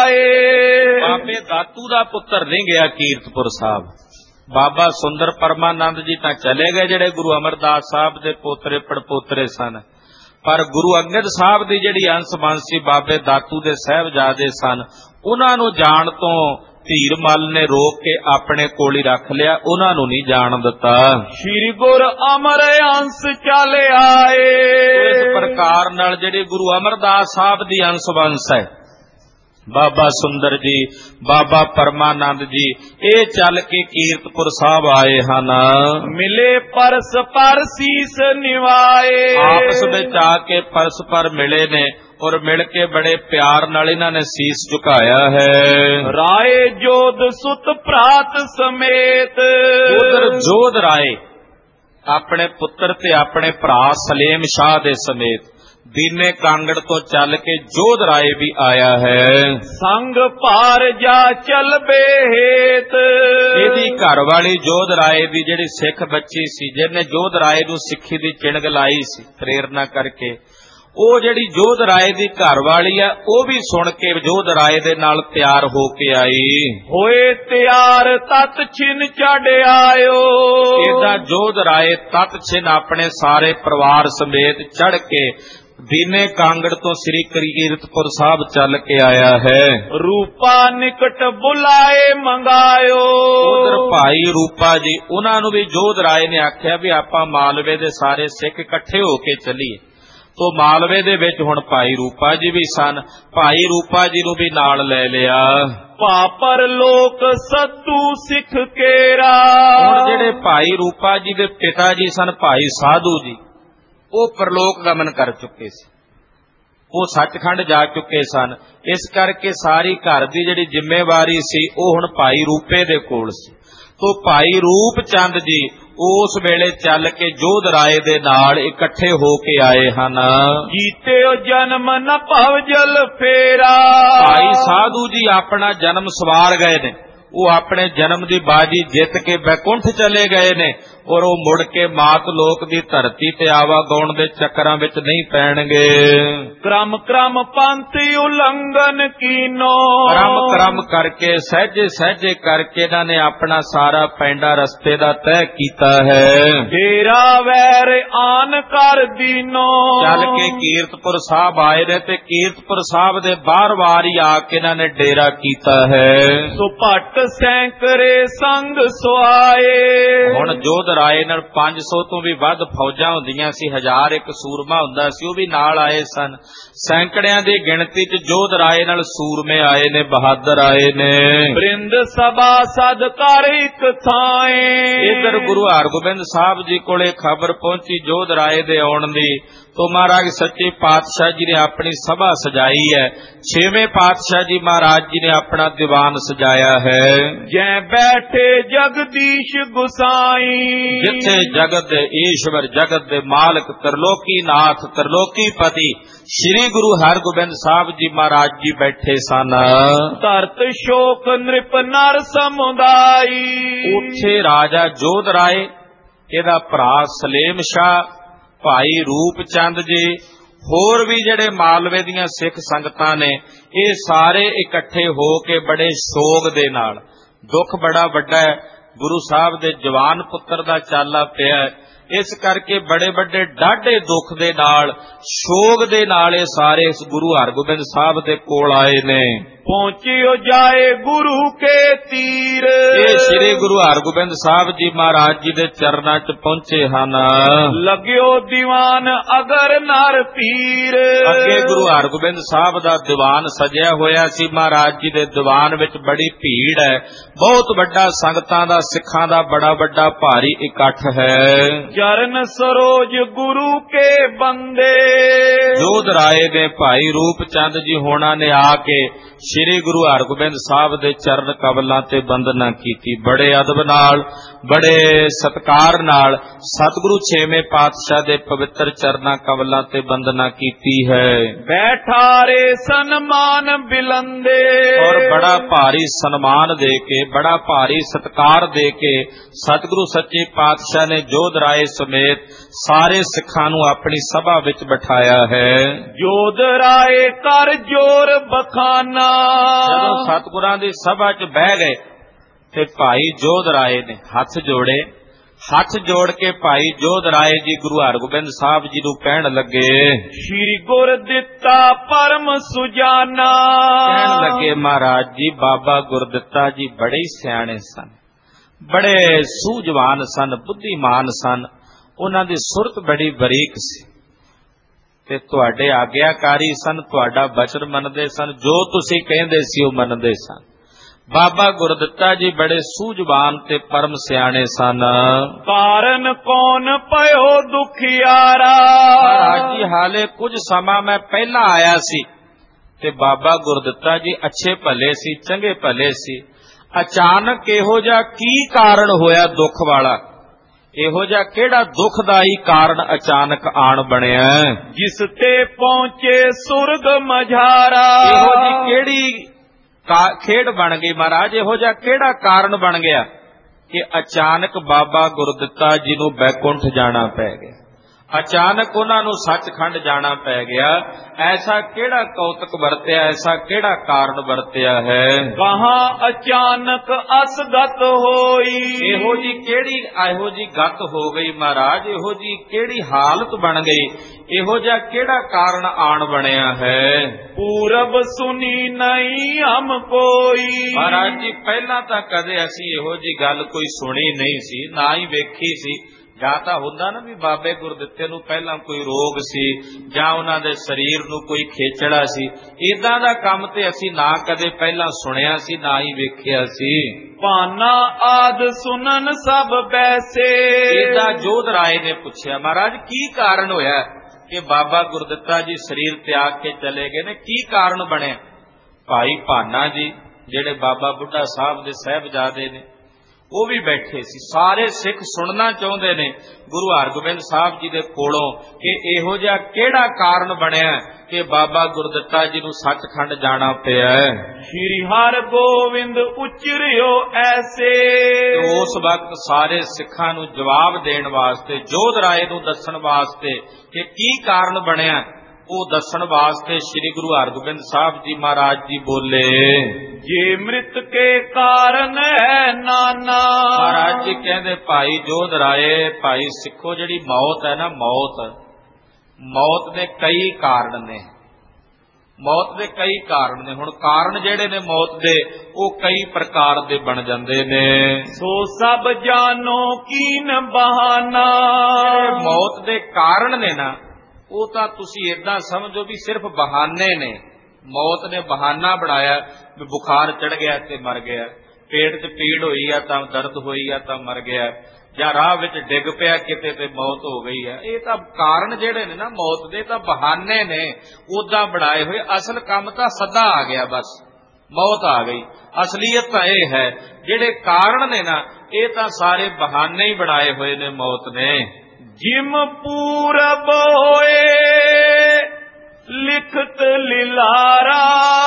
ਆਏ, ਬਾਬੇ ਦਾਤੂ ਦਾ ਪੁੱਤਰ ਨਹੀਂ ਗਿਆ ਕੀਰਤਪੁਰ ਸਾਹਿਬ। ਬਾਬਾ ਸੁੰਦਰ ਪਰਮਾਨੰਦ ਜੀ ਤਾਂ ਚਲੇ ਗਏ, ਜਿਹੜੇ ਗੁਰੂ ਅਮਰਦਾਸ ਸਾਹਿਬ ਦੇ ਪੋਤਰੇ ਪੜਪੋਤਰੇ ਸਨ, ਪਰ ਗੁਰੂ ਅੰਗਦ ਸਾਹਿਬ ਦੀ ਜਿਹੜੀ ਅੰਸ ਬੰਸੀ ਬਾਬੇ ਦਾਤੂ ਦੇ ਸਾਹਿਬਜ਼ਾਦੇ ਸਨ, ਉਹਨਾਂ ਨੂੰ ਜਾਣ ਤੋਂ ਧੀਰ ਮੱਲ ਨੇ ਰੋਕ ਕੇ ਆਪਣੇ ਕੋਲ ਹੀ ਰੱਖ ਲਿਆ, ਉਹਨਾਂ ਨੂੰ ਨਹੀਂ ਜਾਣ ਦਿੱਤਾ। ਸ਼੍ਰੀ ਗੁਰ ਅਮਰ ਅੰਸ ਚੱਲ ਆਏ, ਇਸ ਪ੍ਰਕਾਰ ਨਾਲ ਜਿਹੜੇ ਗੁਰੂ ਅਮਰਦਾਸ ਸਾਹਿਬ ਦੀ ਅੰਸ ਬੰਸ ਹੈ, ਬਾਬਾ ਸੁੰਦਰ ਜੀ, ਬਾਬਾ ਪਰਮਾਨੰਦ ਜੀ, ਇਹ ਚੱਲ ਕੇ ਕੀਰਤਪੁਰ ਸਾਹਿਬ ਆਏ ਹਨ। ਮਿਲੇ ਪਰਸਪਰ ਸੀਸ ਨਿਵਾਏ, ਆਪਸ ਵਿੱਚ ਆ ਕੇ ਪਰਸਪਰ ਮਿਲੇ ਨੇ, ਔਰ ਮਿਲ ਕੇ ਬੜੇ ਪਿਆਰ ਨਾਲ ਇਹਨਾਂ ਨੇ ਸੀਸ ਝੁਕਾਇਆ ਹੈ। ਰਾਏ ਜੋਧ ਸੁਤ ਭਰਾਤ ਸਮੇਤ, ਉਧਰ ਜੋਧ ਰਾਏ ਆਪਣੇ ਪੁੱਤਰ ਤੇ ਆਪਣੇ ਭਰਾ ਸਲੇਮ ਸ਼ਾਹ ਦੇ ਸਮੇਤ ਦੀਨੇ ਕਾਂਗੜ ਤੋਂ ਚੱਲ ਕੇ ਜੋਧ ਰਾਏ ਵੀ ਆਇਆ ਹੈ। ਸੰਗ ਭਾਰ ਜਾ ਚਲ ਬੇਹੇਤ, ਇਹਦੀ ਘਰ ਵਾਲੀ ਜੋਧ ਰਾਏ ਦੀ ਜਿਹੜੀ ਸਿੱਖ ਬੱਚੀ ਸੀ, ਜਿਹਨੇ ਜੋਧ ਰਾਏ ਨੂੰ ਸਿੱਖੀ ਦੀ ਚਿਣਗ ਲਾਈ ਸੀ ਪ੍ਰੇਰਨਾ ਕਰਕੇ, ਉਹ ਜਿਹੜੀ ਜੋਧ ਰਾਏ ਦੀ ਘਰ ਵਾਲੀ ਆ, ਉਹ ਵੀ ਸੁਣ ਕੇ ਜੋਧ ਰਾਏ ਦੇ ਨਾਲ ਤਿਆਰ ਹੋ ਕੇ ਆਈ। ਹੋਏ ਤਿਆਰ ਤਤ ਛਿਨ ਚੜ ਆਇਓ, ਇਹਦਾ ਜੋਧ ਰਾਏ ਤਤ ਛਿਨ ਆਪਣੇ ਸਾਰੇ ਪਰਿਵਾਰ ਸਮੇਤ ਚੜ ਕੇ ਦੀਨੇ ਕਾਂਗੜ ਤੋਂ ਸ੍ਰੀ ਕੀਰਤਪੁਰ ਸਾਹਿਬ ਚੱਲ ਕੇ ਆਇਆ ਹੈ। ਰੂਪਾ ਨਿਕਟ ਬੁਲਾਏ ਮੰਗਾਇਓ, ਉਧਰ ਭਾਈ ਰੂਪਾ ਜੀ, ਉਹਨਾਂ ਨੂੰ ਵੀ ਜੋਧ ਰਾਏ ਨੇ ਆਖਿਆ ਵੀ ਆਪਾਂ ਮਾਲਵੇ ਦੇ ਸਾਰੇ ਸਿੱਖ ਇਕੱਠੇ ਹੋ ਕੇ ਚੱਲੀਏ। ਤੋ ਮਾਲਵੇ ਦੇ ਵਿੱਚ ਹੁਣ ਭਾਈ ਰੂਪਾ ਜੀ ਵੀ ਸਨ, ਭਾਈ ਰੂਪਾ ਜੀ ਨੂੰ ਵੀ ਨਾਲ ਲੈ ਲਿਆ। ਪਾਪਰ ਲੋਕ ਸਤੂ ਸਿੱਖ ਕੇਰਾ, ਹੁਣ ਜਿਹੜੇ ਭਾਈ ਰੂਪਾ ਜੀ ਦੇ ਪਿਤਾ ਜੀ ਸਨ ਭਾਈ ਸਾਧੂ ਜੀ, ਉਹ ਪਰਲੋਕ ਗਮਨ ਕਰ ਚੁੱਕੇ ਸੀ, ਉਹ ਸੱਚਖੰਡ ਜਾ ਚੁੱਕੇ ਸਨ। ਇਸ ਕਰਕੇ ਸਾਰੀ ਘਰ ਦੀ ਜਿਹੜੀ ਜ਼ਿੰਮੇਵਾਰੀ ਸੀ ਉਹ ਹੁਣ ਭਾਈ ਰੂਪੇ ਦੇ ਕੋਲ ਸੀ। ਤੋ ਭਾਈ ਰੂਪ ਚੰਦ ਜੀ ਉਸ ਵੇਲੇ ਚੱਲ ਕੇ ਜੋਧ ਰਾਏ ਦੇ ਨਾਲ ਇਕੱਠੇ ਹੋ ਕੇ ਆਏ ਹਨ। ਜੀਤਿਓ ਜਨਮ ਨ ਭਵ ਜਲ ਫੇਰਾ, ਭਾਈ ਸਾਧੂ ਜੀ ਆਪਣਾ ਜਨਮ ਸਵਾਰ ਗਏ ਨੇ, ਉਹ ਆਪਣੇ ਜਨਮ ਦੀ ਬਾਜੀ ਜਿੱਤ ਕੇ ਬੈਕੁੰਠ ਚਲੇ ਗਏ ਨੇ, ਔਰ ਉਹ ਮੁੜ ਕੇ ਮਾਤ ਲੋਕ ਦੀ ਧਰਤੀ ਤੇ ਆਵਾਗਾਉਣ ਦੇ ਚੱਕਰਾਂ ਵਿੱਚ ਨਹੀਂ ਪੈਣਗੇ। ਕ੍ਰਮ ਕ੍ਰਮ ਪੰਥ ਉਲੰਘਨ ਕੀਨੋ, ਕ੍ਰਮ ਕ੍ਰਮ ਕਰਕੇ ਸਹਿਜੇ ਸਹਿਜੇ ਕਰਕੇ ਇਹਨਾਂ ਨੇ ਆਪਣਾ ਸਾਰਾ ਪੈਂਡਾ ਰਸਤੇ ਦਾ ਤੈਅ ਕੀਤਾ ਹੈ। ਡੇਰਾ ਵੈਰ ਆਨ ਕਰ ਦੀਨੋ, ਚੱਲ ਕੇ ਕੀਰਤਪੁਰ ਸਾਹਿਬ ਆਏ ਨੇ ਤੇ ਕੀਰਤਪੁਰ ਸਾਹਿਬ ਦੇ ਬਾਹਰ ਵਾਰ ਹੀ ਆ ਕੇ ਇਹਨਾਂ ਨੇ ਡੇਰਾ ਕੀਤਾ ਹੈ। ਸੋ ਭੱਟ ਸੈਂਕੜੇ ਸੰਗ ਸੁਆਏ, ਹੁਣ ਜੋਧ ਰਾਏ ਨਾਲ ਪੰਜ ਸੌ ਤੋਂ ਵੀ ਵੱਧ ਫੌਜਾਂ ਹੁੰਦੀਆਂ ਸੀ, ਹਜ਼ਾਰ ਇੱਕ ਸੂਰਮਾ ਹੁੰਦਾ ਸੀ, ਉਹ ਵੀ ਨਾਲ ਆਏ ਸਨ। ਸੈਂਕੜਿਆਂ ਦੀ ਗਿਣਤੀ ਚ ਜੋਧ ਰਾਏ ਨਾਲ ਸੂਰਮੇ ਆਏ ਨੇ, ਬਹਾਦਰ ਆਏ ਨੇ। ਬ੍ਰਿੰਦ ਸਭਾ ਸਦ ਕਰ ਇੱਕ ਥਾਏ, ਇਧਰ ਗੁਰੂ ਹਰਗੋਬਿੰਦ ਸਾਹਿਬ ਜੀ ਕੋਲੇ ਖਬਰ ਪਹੁੰਚੀ ਜੋਧ ਰਾਏ ਦੇ ਆਉਣ ਦੀ, तो महाराज सच्चे पातशाह जी ने अपनी सभा सजाई है। छेवें पातशाह जी महाराज जी ने अपना दीवान सजाया है। जै बैठे जगदीश गुसाई, जिथे जगत ईश्वर जगत दे मालक त्रिलोकी नाथ त्रिलोकी पति श्री गुरु हरगोबिंद साहब जी महाराज जी बैठे सन। धरत शोक नृप नर समुदाई, उथे राजा जोध राय, ਇਹਦਾ ਭਰਾ ਸਲੇਮ ਸ਼ਾਹ, ਭਾਈ ਰੂਪ ਚੰਦ ਜੀ, ਹੋਰ ਵੀ ਜਿਹੜੇ ਮਾਲਵੇ ਦੀਆਂ ਸਿੱਖ ਸੰਗਤਾਂ ਨੇ, ਇਹ ਸਾਰੇ ਇਕੱਠੇ ਹੋ ਕੇ ਬੜੇ ਸ਼ੋਕ ਦੇ ਨਾਲ, ਦੁੱਖ ਬੜਾ ਵੱਡਾ ਹੈ, ਗੁਰੂ ਸਾਹਿਬ ਦੇ ਜਵਾਨ ਪੁੱਤਰ ਦਾ ਚਾਲਾ ਪਿਆ, ਇਸ ਕਰਕੇ ਬੜੇ ਵੱਡੇ ਡਾਢੇ ਦੁੱਖ ਦੇ ਨਾਲ, ਸ਼ੋਗ ਦੇ ਨਾਲ ਇਹ ਸਾਰੇ ਇਸ ਗੁਰੂ ਹਰਗੋਬਿੰਦ ਸਾਹਿਬ ਦੇ ਕੋਲ ਆਏ ਨੇ। ਪਹੁੰਚਿਓ ਜਾਏ ਗੁਰੂ ਕੇ ਤੀਰ। ਇਹ ਸ੍ਰੀ ਗੁਰੂ ਹਰਗੋਬਿੰਦ ਸਾਹਿਬ ਜੀ ਮਹਾਰਾਜ ਜੀ ਦੇ ਚਰਨਾਂ 'ਚ ਪਹੁੰਚੇ ਹਨ। ਲੱਗਿਓ ਦੀਵਾਨ ਅਗਰ ਨਰ ਪੀਰ। ਅੱਗੇ ਗੁਰੂ ਹਰਗੋਬਿੰਦ ਸਾਹਿਬ ਦਾ ਦੀਵਾਨ ਸਜਿਆ ਹੋਇਆ ਸੀ। ਮਹਾਰਾਜ ਜੀ ਦੇ ਦੀਵਾਨ ਵਿੱਚ ਬੜੀ ਭੀੜ ਹੈ, ਬਹੁਤ ਵੱਡਾ ਸੰਗਤਾਂ ਦਾ, ਸਿੱਖਾਂ ਦਾ ਬੜਾ ਵੱਡਾ ਭਾਰੀ ਇਕੱਠ ਹੈ। ਚਰਨ ਸਰੋਜ ਗੁਰੂ ਕੇ ਬੰਦੇ। ਜੋਧ ਰਾਏ ਨੇ ਭਾਈ ਰੂਪ ਚੰਦ ਜੀ ਹੋਣਾ ਨੇ ਆ ਕੇ ਸ੍ਰੀ ਗੁਰੂ ਹਰਗੋਬਿੰਦ ਸਾਹਿਬ ਦੇ ਚਰਨ ਕਮਲਾਂ ਤੇ ਬੰਦਨਾ ਕੀਤੀ। ਬੜੇ ਅਦਬ ਨਾਲ, ਬੜੇ ਸਤਿਕਾਰ ਨਾਲ ਸਤਿਗੁਰੂ ਛੇਵੇਂ ਪਾਤਸ਼ਾਹ ਦੇ ਪਵਿੱਤਰ ਚਰਨਾਂ ਕਮਲਾਂ ਤੇ ਬੰਦਨਾ ਕੀਤੀ ਹੈ। ਬੈਠਾਰੇ ਸਨਮਾਨ ਬਿਲੰਦੇ। ਔਰ ਬੜਾ ਭਾਰੀ ਸਨਮਾਨ ਦੇ ਕੇ, ਬੜਾ ਭਾਰੀ ਸਤਿਕਾਰ ਦੇ ਕੇ ਸਤਿਗੁਰੂ ਸੱਚੇ ਪਾਤਸ਼ਾਹ ਨੇ ਜੋਧ ਰਾਏ ਸਮੇਤ ਸਾਰੇ ਸਿੱਖਾਂ ਨੂੰ ਆਪਣੀ ਸਭਾ ਵਿੱਚ ਬਿਠਾਇਆ ਹੈ। ਜੋਧ ਰਾਏ ਕਰ ਜੋਰ ਬਖਾਨਾ। ਜਦੋਂ ਸਤਿਗੁਰਾਂ ਦੀ ਸਭਾ 'ਚ ਬਹਿ ਗਏ ਤੇ ਭਾਈ ਜੋਧ ਰਾਏ ਨੇ ਹੱਥ ਜੋੜੇ। ਹੱਥ ਜੋੜ ਕੇ ਭਾਈ ਜੋਧ ਰਾਏ ਜੀ ਗੁਰੂ ਹਰਗੋਬਿੰਦ ਸਾਹਿਬ ਜੀ ਨੂੰ ਕਹਿਣ ਲੱਗੇ, ਸ਼੍ਰੀ ਗੁਰ ਦਿੱਤਾ ਪਰਮ ਸੁਜਾਨਾ। ਕਹਿਣ ਲੱਗੇ, ਮਹਾਰਾਜ ਜੀ ਬਾਬਾ ਗੁਰਦਿੱਤਾ ਜੀ ਬੜੇ ਹੀ ਸਿਆਣੇ ਸਨ, ਬੜੇ ਸੂਝਵਾਨ ਸਨ, ਬੁੱਧੀਮਾਨ ਸਨ, ਉਹਨਾਂ ਦੀ ਸੁਰਤ ਬੜੀ ਬਰੀਕ ਸੀ ਤੇ ਤੁਹਾਡੇ ਆਗਿਆਕਾਰੀ ਸਨ, ਤੁਹਾਡਾ ਬਚਨ ਮੰਨਦੇ ਸਨ, ਜੋ ਤੁਸੀਂ ਕਹਿੰਦੇ ਸੀ ਉਹ ਮੰਨਦੇ ਸਨ। ਬਾਬਾ ਗੁਰਦਿੱਤਾ ਜੀ ਬੜੇ ਸੂਝਵਾਨ ਤੇ ਪਰਮ ਸਿਆਣੇ ਸਨ। ਕਾਰਨ ਕੌਣ ਪਇਓ ਦੁਖਿਆਰਾ। ਮਹਾਰਾਜ ਜੀ ਹਾਲੇ ਕੁਝ ਸਮਾਂ ਮੈਂ ਪਹਿਲਾਂ ਆਇਆ ਸੀ ਤੇ ਬਾਬਾ ਗੁਰਦਿੱਤਾ ਜੀ ਅੱਛੇ ਭਲੇ ਸੀ, ਚੰਗੇ ਭਲੇ ਸੀ। ਅਚਾਨਕ ਇਹੋ ਜਿਹਾ ਕੀ ਕਾਰਨ ਹੋਇਆ ਦੁੱਖ ਵਾਲਾ? ਇਹੋ ਜਿਹਾ ਕਿਹੜਾ ਦੁਖਦਾਈ ਕਾਰਨ ਅਚਾਨਕ ਆਣ ਬਣਿਆ ਜਿਸ ਤੇ ਪਹੁੰਚੇ ਸੁਰਗ ਮਝਾਰਾ। ਇਹੋ ਜੀ ਕਿਹੜੀ ਖੇਡ ਬਣ ਗਈ ਮਹਾਰਾਜ? ਇਹੋ ਜਿਹਾ ਕਿਹੜਾ ਕਾਰਨ ਬਣ ਗਿਆ ਕਿ ਅਚਾਨਕ ਬਾਬਾ ਗੁਰਦਿੱਤਾ ਜੀ ਨੂੰ ਬੈਕੁੰਠ ਜਾਣਾ ਪੈ ਗਿਆ, ਅਚਾਨਕ ਉਹਨਾਂ ਨੂੰ ਸੱਚਖੰਡ ਜਾਣਾ ਪੈ ਗਿਆ? ਐਸਾ ਕਿਹੜਾ ਕੌਤਕ ਵਰਤਿਆ, ਐਸਾ ਕਿਹੜਾ ਕਾਰਨ ਵਰਤਿਆ ਹੈ? ਕਹਾਂ ਅਚਾਨਕ ਅਸਗਤ ਹੋਈ। ਇਹੋ ਜੀ ਕਿਹੜੀ ਇਹੋ ਜੀ ਗਤ ਹੋ ਗਈ ਮਹਾਰਾਜ? ਇਹੋ ਜੀ ਕਿਹੜੀ ਹਾਲਤ ਬਣ ਗਈ? ਇਹੋ ਜਿਹਾ ਕਿਹੜਾ ਕਾਰਨ ਆਣ ਬਣਿਆ ਹੈ? ਪੂਰਬ ਸੁਣੀ ਨਹੀਂ ਹਮ ਕੋਈ। ਮਹਾਰਾਜ ਜੀ ਪਹਿਲਾਂ ਤਾਂ ਕਦੇ ਅਸੀਂ ਇਹੋ ਜੀ ਗੱਲ ਕੋਈ ਸੁਣੀ ਨਹੀਂ ਸੀ, ਨਾ ਹੀ ਵੇਖੀ ਸੀ। ਜਾਂ ਤਾਂ ਹੁੰਦਾ ਨਾ ਵੀ ਬਾਬੇ ਗੁਰਦਿੱਤੇ ਨੂੰ ਪਹਿਲਾਂ ਕੋਈ ਰੋਗ ਸੀ ਜਾਂ ਉਹਨਾਂ ਦੇ ਸਰੀਰ ਨੂੰ ਕੋਈ ਖੇਚੜਾ ਸੀ, ਏਦਾਂ ਦਾ ਕੰਮ ਤੇ ਅਸੀਂ ਨਾ ਕਦੇ ਪਹਿਲਾਂ ਸੁਣਿਆ ਸੀ, ਨਾ ਹੀ ਵੇਖਿਆ ਸੀ। ਭਾਨਾ ਆਦ ਸੁਨਨ ਸਭ ਬੈਸੇ। ਏਦਾਂ ਜੋਧ ਰਾਏ ਨੇ ਪੁੱਛਿਆ, ਮਹਾਰਾਜ ਕੀ ਕਾਰਨ ਹੋਇਆ ਕਿ ਬਾਬਾ ਗੁਰਦਿੱਤਾ ਜੀ ਸਰੀਰ ਤਿਆਗ ਕੇ ਚਲੇ ਗਏ ਨੇ? ਕੀ ਕਾਰਨ ਬਣਿਆ? ਭਾਈ ਭਾਨਾ ਜੀ ਜਿਹੜੇ ਬਾਬਾ ਬੁੱਢਾ ਸਾਹਿਬ ਦੇ ਸਾਹਿਬਜ਼ਾਦੇ ਨੇ, ਉਹ ਵੀ ਬੈਠੇ ਸੀ। ਸਾਰੇ ਸਿੱਖ ਸੁਣਨਾ ਚਾਹੁੰਦੇ ਨੇ ਗੁਰੂ ਹਰਗੋਬਿੰਦ ਸਾਹਿਬ ਜੀ ਦੇ ਕੋਲੋਂ ਕਿ ਇਹੋ ਜਿਹਾ ਕਿਹੜਾ ਕਾਰਨ ਬਣਿਆ ਕਿ ਬਾਬਾ ਗੁਰਦਿੱਤਾ ਜੀ ਨੂੰ ਸੱਚਖੰਡ ਜਾਣਾ ਪਿਆ। ਸ਼੍ਰੀ ਹਰਗੋਬਿੰਦ ਉਚਰਿਓ ਐਸੇ। ਉਸ ਵਕਤ ਸਾਰੇ ਸਿੱਖਾਂ ਨੂੰ ਜਵਾਬ ਦੇਣ ਵਾਸਤੇ, ਜੋਧ ਰਾਏ ਨੂੰ ਦੱਸਣ ਵਾਸਤੇ ਕਿ ਕੀ ਕਾਰਨ ਬਣਿਆ, ਉਹ ਦੱਸਣ ਵਾਸਤੇ ਸ੍ਰੀ ਗੁਰੂ ਹਰਗੋਬਿੰਦ ਸਾਹਿਬ ਜੀ ਮਹਾਰਾਜ ਜੀ ਬੋਲੇ, ਜੇ ਮ੍ਰਿਤ ਕੇ ਕਾਰਨ ਹੈ ਨਾਨਾ। ਮਹਾਰਾਜ ਜੀ ਕਹਿੰਦੇ, ਭਾਈ ਜੋਧ ਰਾਏ, ਭਾਈ ਸਿੱਖੋ, ਜਿਹੜੀ ਮੌਤ ਹੈ ਨਾ, ਮੌਤ ਮੌਤ ਦੇ ਕਈ ਕਾਰਨ ਨੇ, ਮੌਤ ਦੇ ਕਈ ਕਾਰਨ ਨੇ। ਹੁਣ ਕਾਰਨ ਜਿਹੜੇ ਨੇ ਮੌਤ ਦੇ, ਉਹ ਕਈ ਪ੍ਰਕਾਰ ਦੇ ਬਣ ਜਾਂਦੇ ਨੇ। ਸੋ ਸਭ ਜਾਨੋ ਕੀਨ ਬਹਾਨਾ। ਮੌਤ ਦੇ ਕਾਰਨ ਨੇ ਨਾ, ਉਹ ਤਾਂ ਤੁਸੀਂ ਏਦਾਂ ਸਮਝੋ ਵੀ ਸਿਰਫ ਬਹਾਨੇ ਨੇ। ਮੌਤ ਨੇ ਬਹਾਨਾ ਬਣਾਇਆ ਵੀ ਬੁਖਾਰ ਚੜ ਗਿਆ ਤੇ ਮਰ ਗਿਆ, ਪੇਟ 'ਚ ਪੀੜ ਹੋਈ ਆ ਤਾਂ ਦਰਦ ਹੋਈ ਆ ਤਾਂ ਮਰ ਗਿਆ, ਜਾਂ ਰਾਹ ਵਿੱਚ ਡਿੱਗ ਪਿਆ ਕਿਤੇ ਤੇ ਮੌਤ ਹੋ ਗਈ ਆ। ਇਹ ਤਾਂ ਕਾਰਨ ਜਿਹੜੇ ਨੇ ਨਾ ਮੌਤ ਦੇ, ਤਾਂ ਬਹਾਨੇ ਨੇ ਉਦਾਂ ਬਣਾਏ ਹੋਏ। ਅਸਲ ਕੰਮ ਤਾਂ ਸਦਾ ਆ ਗਿਆ, ਬਸ ਮੌਤ ਆ ਗਈ। ਅਸਲੀਅਤ ਤਾਂ ਇਹ ਹੈ ਜਿਹੜੇ ਕਾਰਨ ਨੇ ਨਾ, ਇਹ ਤਾਂ ਸਾਰੇ ਬਹਾਨੇ ਹੀ ਬਣਾਏ ਹੋਏ ਨੇ ਮੌਤ ਨੇ। ਜਿਮ ਪੂਰਬ ਹੋਏ ਲਿਖਤ ਲਿਲਾਰਾ,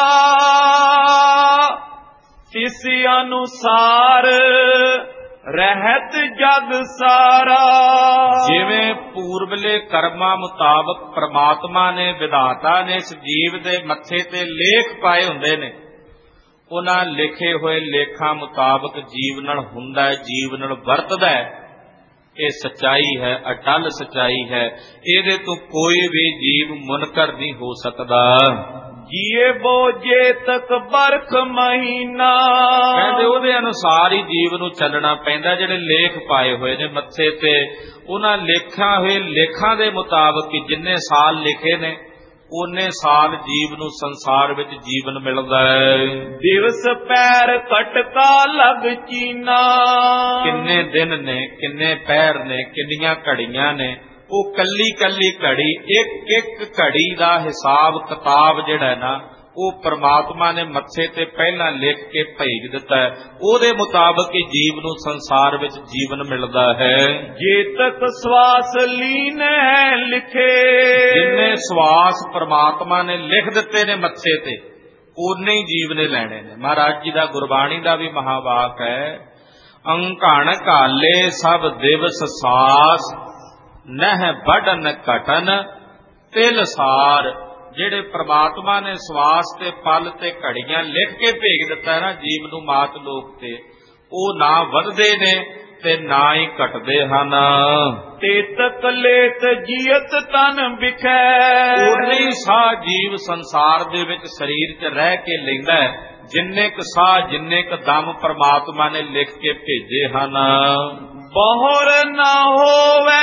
ਇਸ ਅਨੁਸਾਰ ਰਹਿਤ ਜਗ ਸਾਰਾ। ਜਿਵੇਂ ਪੂਰਬਲੇ ਕਰਮਾਂ ਮੁਤਾਬਕ ਪ੍ਰਮਾਤਮਾ ਨੇ, ਵਿਧਾਤਾ ਨੇ ਇਸ ਜੀਵ ਦੇ ਮੱਥੇ ਤੇ ਲੇਖ ਪਾਏ ਹੁੰਦੇ ਨੇ, ਉਹਨਾਂ ਲਿਖੇ ਹੋਏ ਲੇਖਾਂ ਮੁਤਾਬਕ ਜੀਵ ਨਾਲ ਹੁੰਦਾ ਹੈ, ਜੀਵ ਨਾਲ ਵਰਤਦਾ ਹੈ। ਇਹ ਸੱਚਾਈ ਹੈ, ਅਟਲ ਸੱਚਾਈ ਹੈ। ਇਹਦੇ ਤੋਂ ਕੋਈ ਵੀ ਜੀਵ ਮੁਨਕਰ ਨਹੀਂ ਹੋ ਸਕਦਾ। ਜੀਏ ਬੋ ਜੇ ਤੱਕ ਬਰਖ ਮਹੀਨਾ, ਕਹਿੰਦੇ ਉਹਦੇ ਅਨੁਸਾਰ ਹੀ ਜੀਵ ਨੂੰ ਚੱਲਣਾ ਪੈਂਦਾ। ਜਿਹੜੇ ਲੇਖ ਪਾਏ ਹੋਏ ਨੇ ਮੱਥੇ ਤੇ, ਉਹਨਾਂ ਲੇਖਾਂ ਹੋਏ ਲੇਖਾਂ ਦੇ ਮੁਤਾਬਕ ਜਿੰਨੇ ਸਾਲ ਲਿਖੇ ਨੇ ਉਹਨੇ ਸਾਲ ਜੀਵ ਨੂੰ ਸੰਸਾਰ ਵਿੱਚ ਜੀਵਨ ਮਿਲਦਾ ਹੈ। ਦਿਵਸ ਪੈਰ ਕਟਕਾ ਲਗ ਚੀਨਾ, ਕਿੰਨੇ ਦਿਨ ਨੇ, ਕਿੰਨੇ ਪੈਰ ਨੇ, ਕਿੰਨੀਆਂ ਘੜੀਆਂ ਨੇ, ਉਹ ਕੱਲੀ ਕੱਲੀ ਘੜੀ, ਇੱਕ ਇੱਕ ਘੜੀ ਦਾ ਹਿਸਾਬ ਕਿਤਾਬ ਜਿਹੜਾ ਨਾ ਉਹ ਪ੍ਰਮਾਤਮਾ ਨੇ ਮੱਥੇ ਤੇ ਪਹਿਲਾਂ ਲਿਖ ਕੇ ਭੇਜ ਦਿੱਤਾ ਹੈ। ਉਹਦੇ ਮੁਤਾਬਕ ਹੀ ਜੀਵ ਨੂੰ ਸੰਸਾਰ ਵਿੱਚ ਜੀਵਨ ਮਿਲਦਾ ਹੈ। ਜੇ ਤੱਕ ਸਵਾਸ ਲੀਨ ਹੈ ਲਿਖੇ, ਜਿੰਨੇ ਸਵਾਸ ਪ੍ਰਮਾਤਮਾ ਨੇ ਲਿਖ ਦਿੱਤੇ ਨੇ ਮੱਥੇ ਤੇ ਉਨੇ ਹੀ ਜੀਵ ਨੇ ਲੈਣੇ ਨੇ। ਮਹਾਰਾਜ ਜੀ ਦਾ ਗੁਰਬਾਣੀ ਦਾ ਵੀ ਮਹਾਵਾਕ ਹੈ, ਅੰਕਣ ਕਾਲੇ ਸਭ ਦਿਵਸ ਸਾਸ, ਨਹਿ ਬੜਨ ਘਟਨ ਤਿਲ ਸਾਰ। ਜਿਹੜੇ ਪ੍ਰਮਾਤਮਾ ਨੇ ਸਵਾਸ ਤੇ ਪਲ ਤੇ ਘੜੀਆਂ ਲਿਖ ਕੇ ਭੇਜ ਦਿੱਤਾ ਨਾ ਜੀਵ ਨੂੰ ਮਾਤ ਲੋਕ ਤੇ, ਉਹ ਨਾ ਵਧਦੇ ਨੇ ਤੇ ਨਾ ਹੀ ਘਟਦੇ ਹਨ। ਤੇ ਤਕਲੇਤ ਜੀਅਤ ਤਨ ਵਿਖੈ, ਉਨੇ ਸਾਹ ਜੀਵ ਸੰਸਾਰ ਦੇ ਵਿੱਚ ਸਰੀਰ 'ਚ ਰਹਿ ਕੇ ਲੈਂਦਾ ਹੈ, ਜਿੰਨੇ ਕੁ ਸਾਹ ਜਿੰਨੇ ਕੁ ਦਮ ਪ੍ਰਮਾਤਮਾ ਨੇ ਲਿਖ ਕੇ ਭੇਜੇ ਹਨ। ਬਹੁਰ ਨਾ ਹੋਵੇ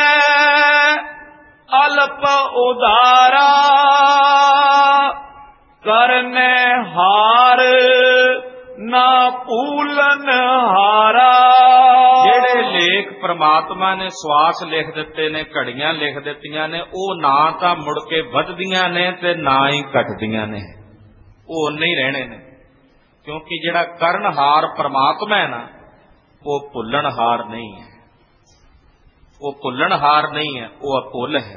ਅਲਪ ਉਦਾਰਾ, ਕਰਨੇ ਹਾਰ ਨਾ ਭੂਲਨ ਹਾਰਾ। ਜਿਹੜੇ ਲੇਖ ਪ੍ਰਮਾਤਮਾ ਨੇ ਸਵਾਸ ਲਿਖ ਦਿੱਤੇ ਨੇ, ਘੜੀਆਂ ਲਿਖ ਦਿੱਤੀਆਂ ਨੇ, ਉਹ ਨਾ ਤਾਂ ਮੁੜ ਕੇ ਵੱਧਦੀਆਂ ਨੇ ਤੇ ਨਾ ਹੀ ਘਟਦੀਆਂ ਨੇ, ਉਹ ਉਨੇ ਹੀ ਰਹਿਣੇ ਨੇ। ਕਿਉਂਕਿ ਜਿਹੜਾ ਕਰਨਹਾਰ ਪ੍ਰਮਾਤਮਾ ਹੈ ਨਾ, ਉਹ ਭੁੱਲਣਹਾਰ ਨਹੀਂ ਹੈ, ਉਹ ਭੁੱਲਣਹਾਰ ਨਹੀਂ ਹੈ, ਉਹ ਅਭੁੱਲ ਹੈ।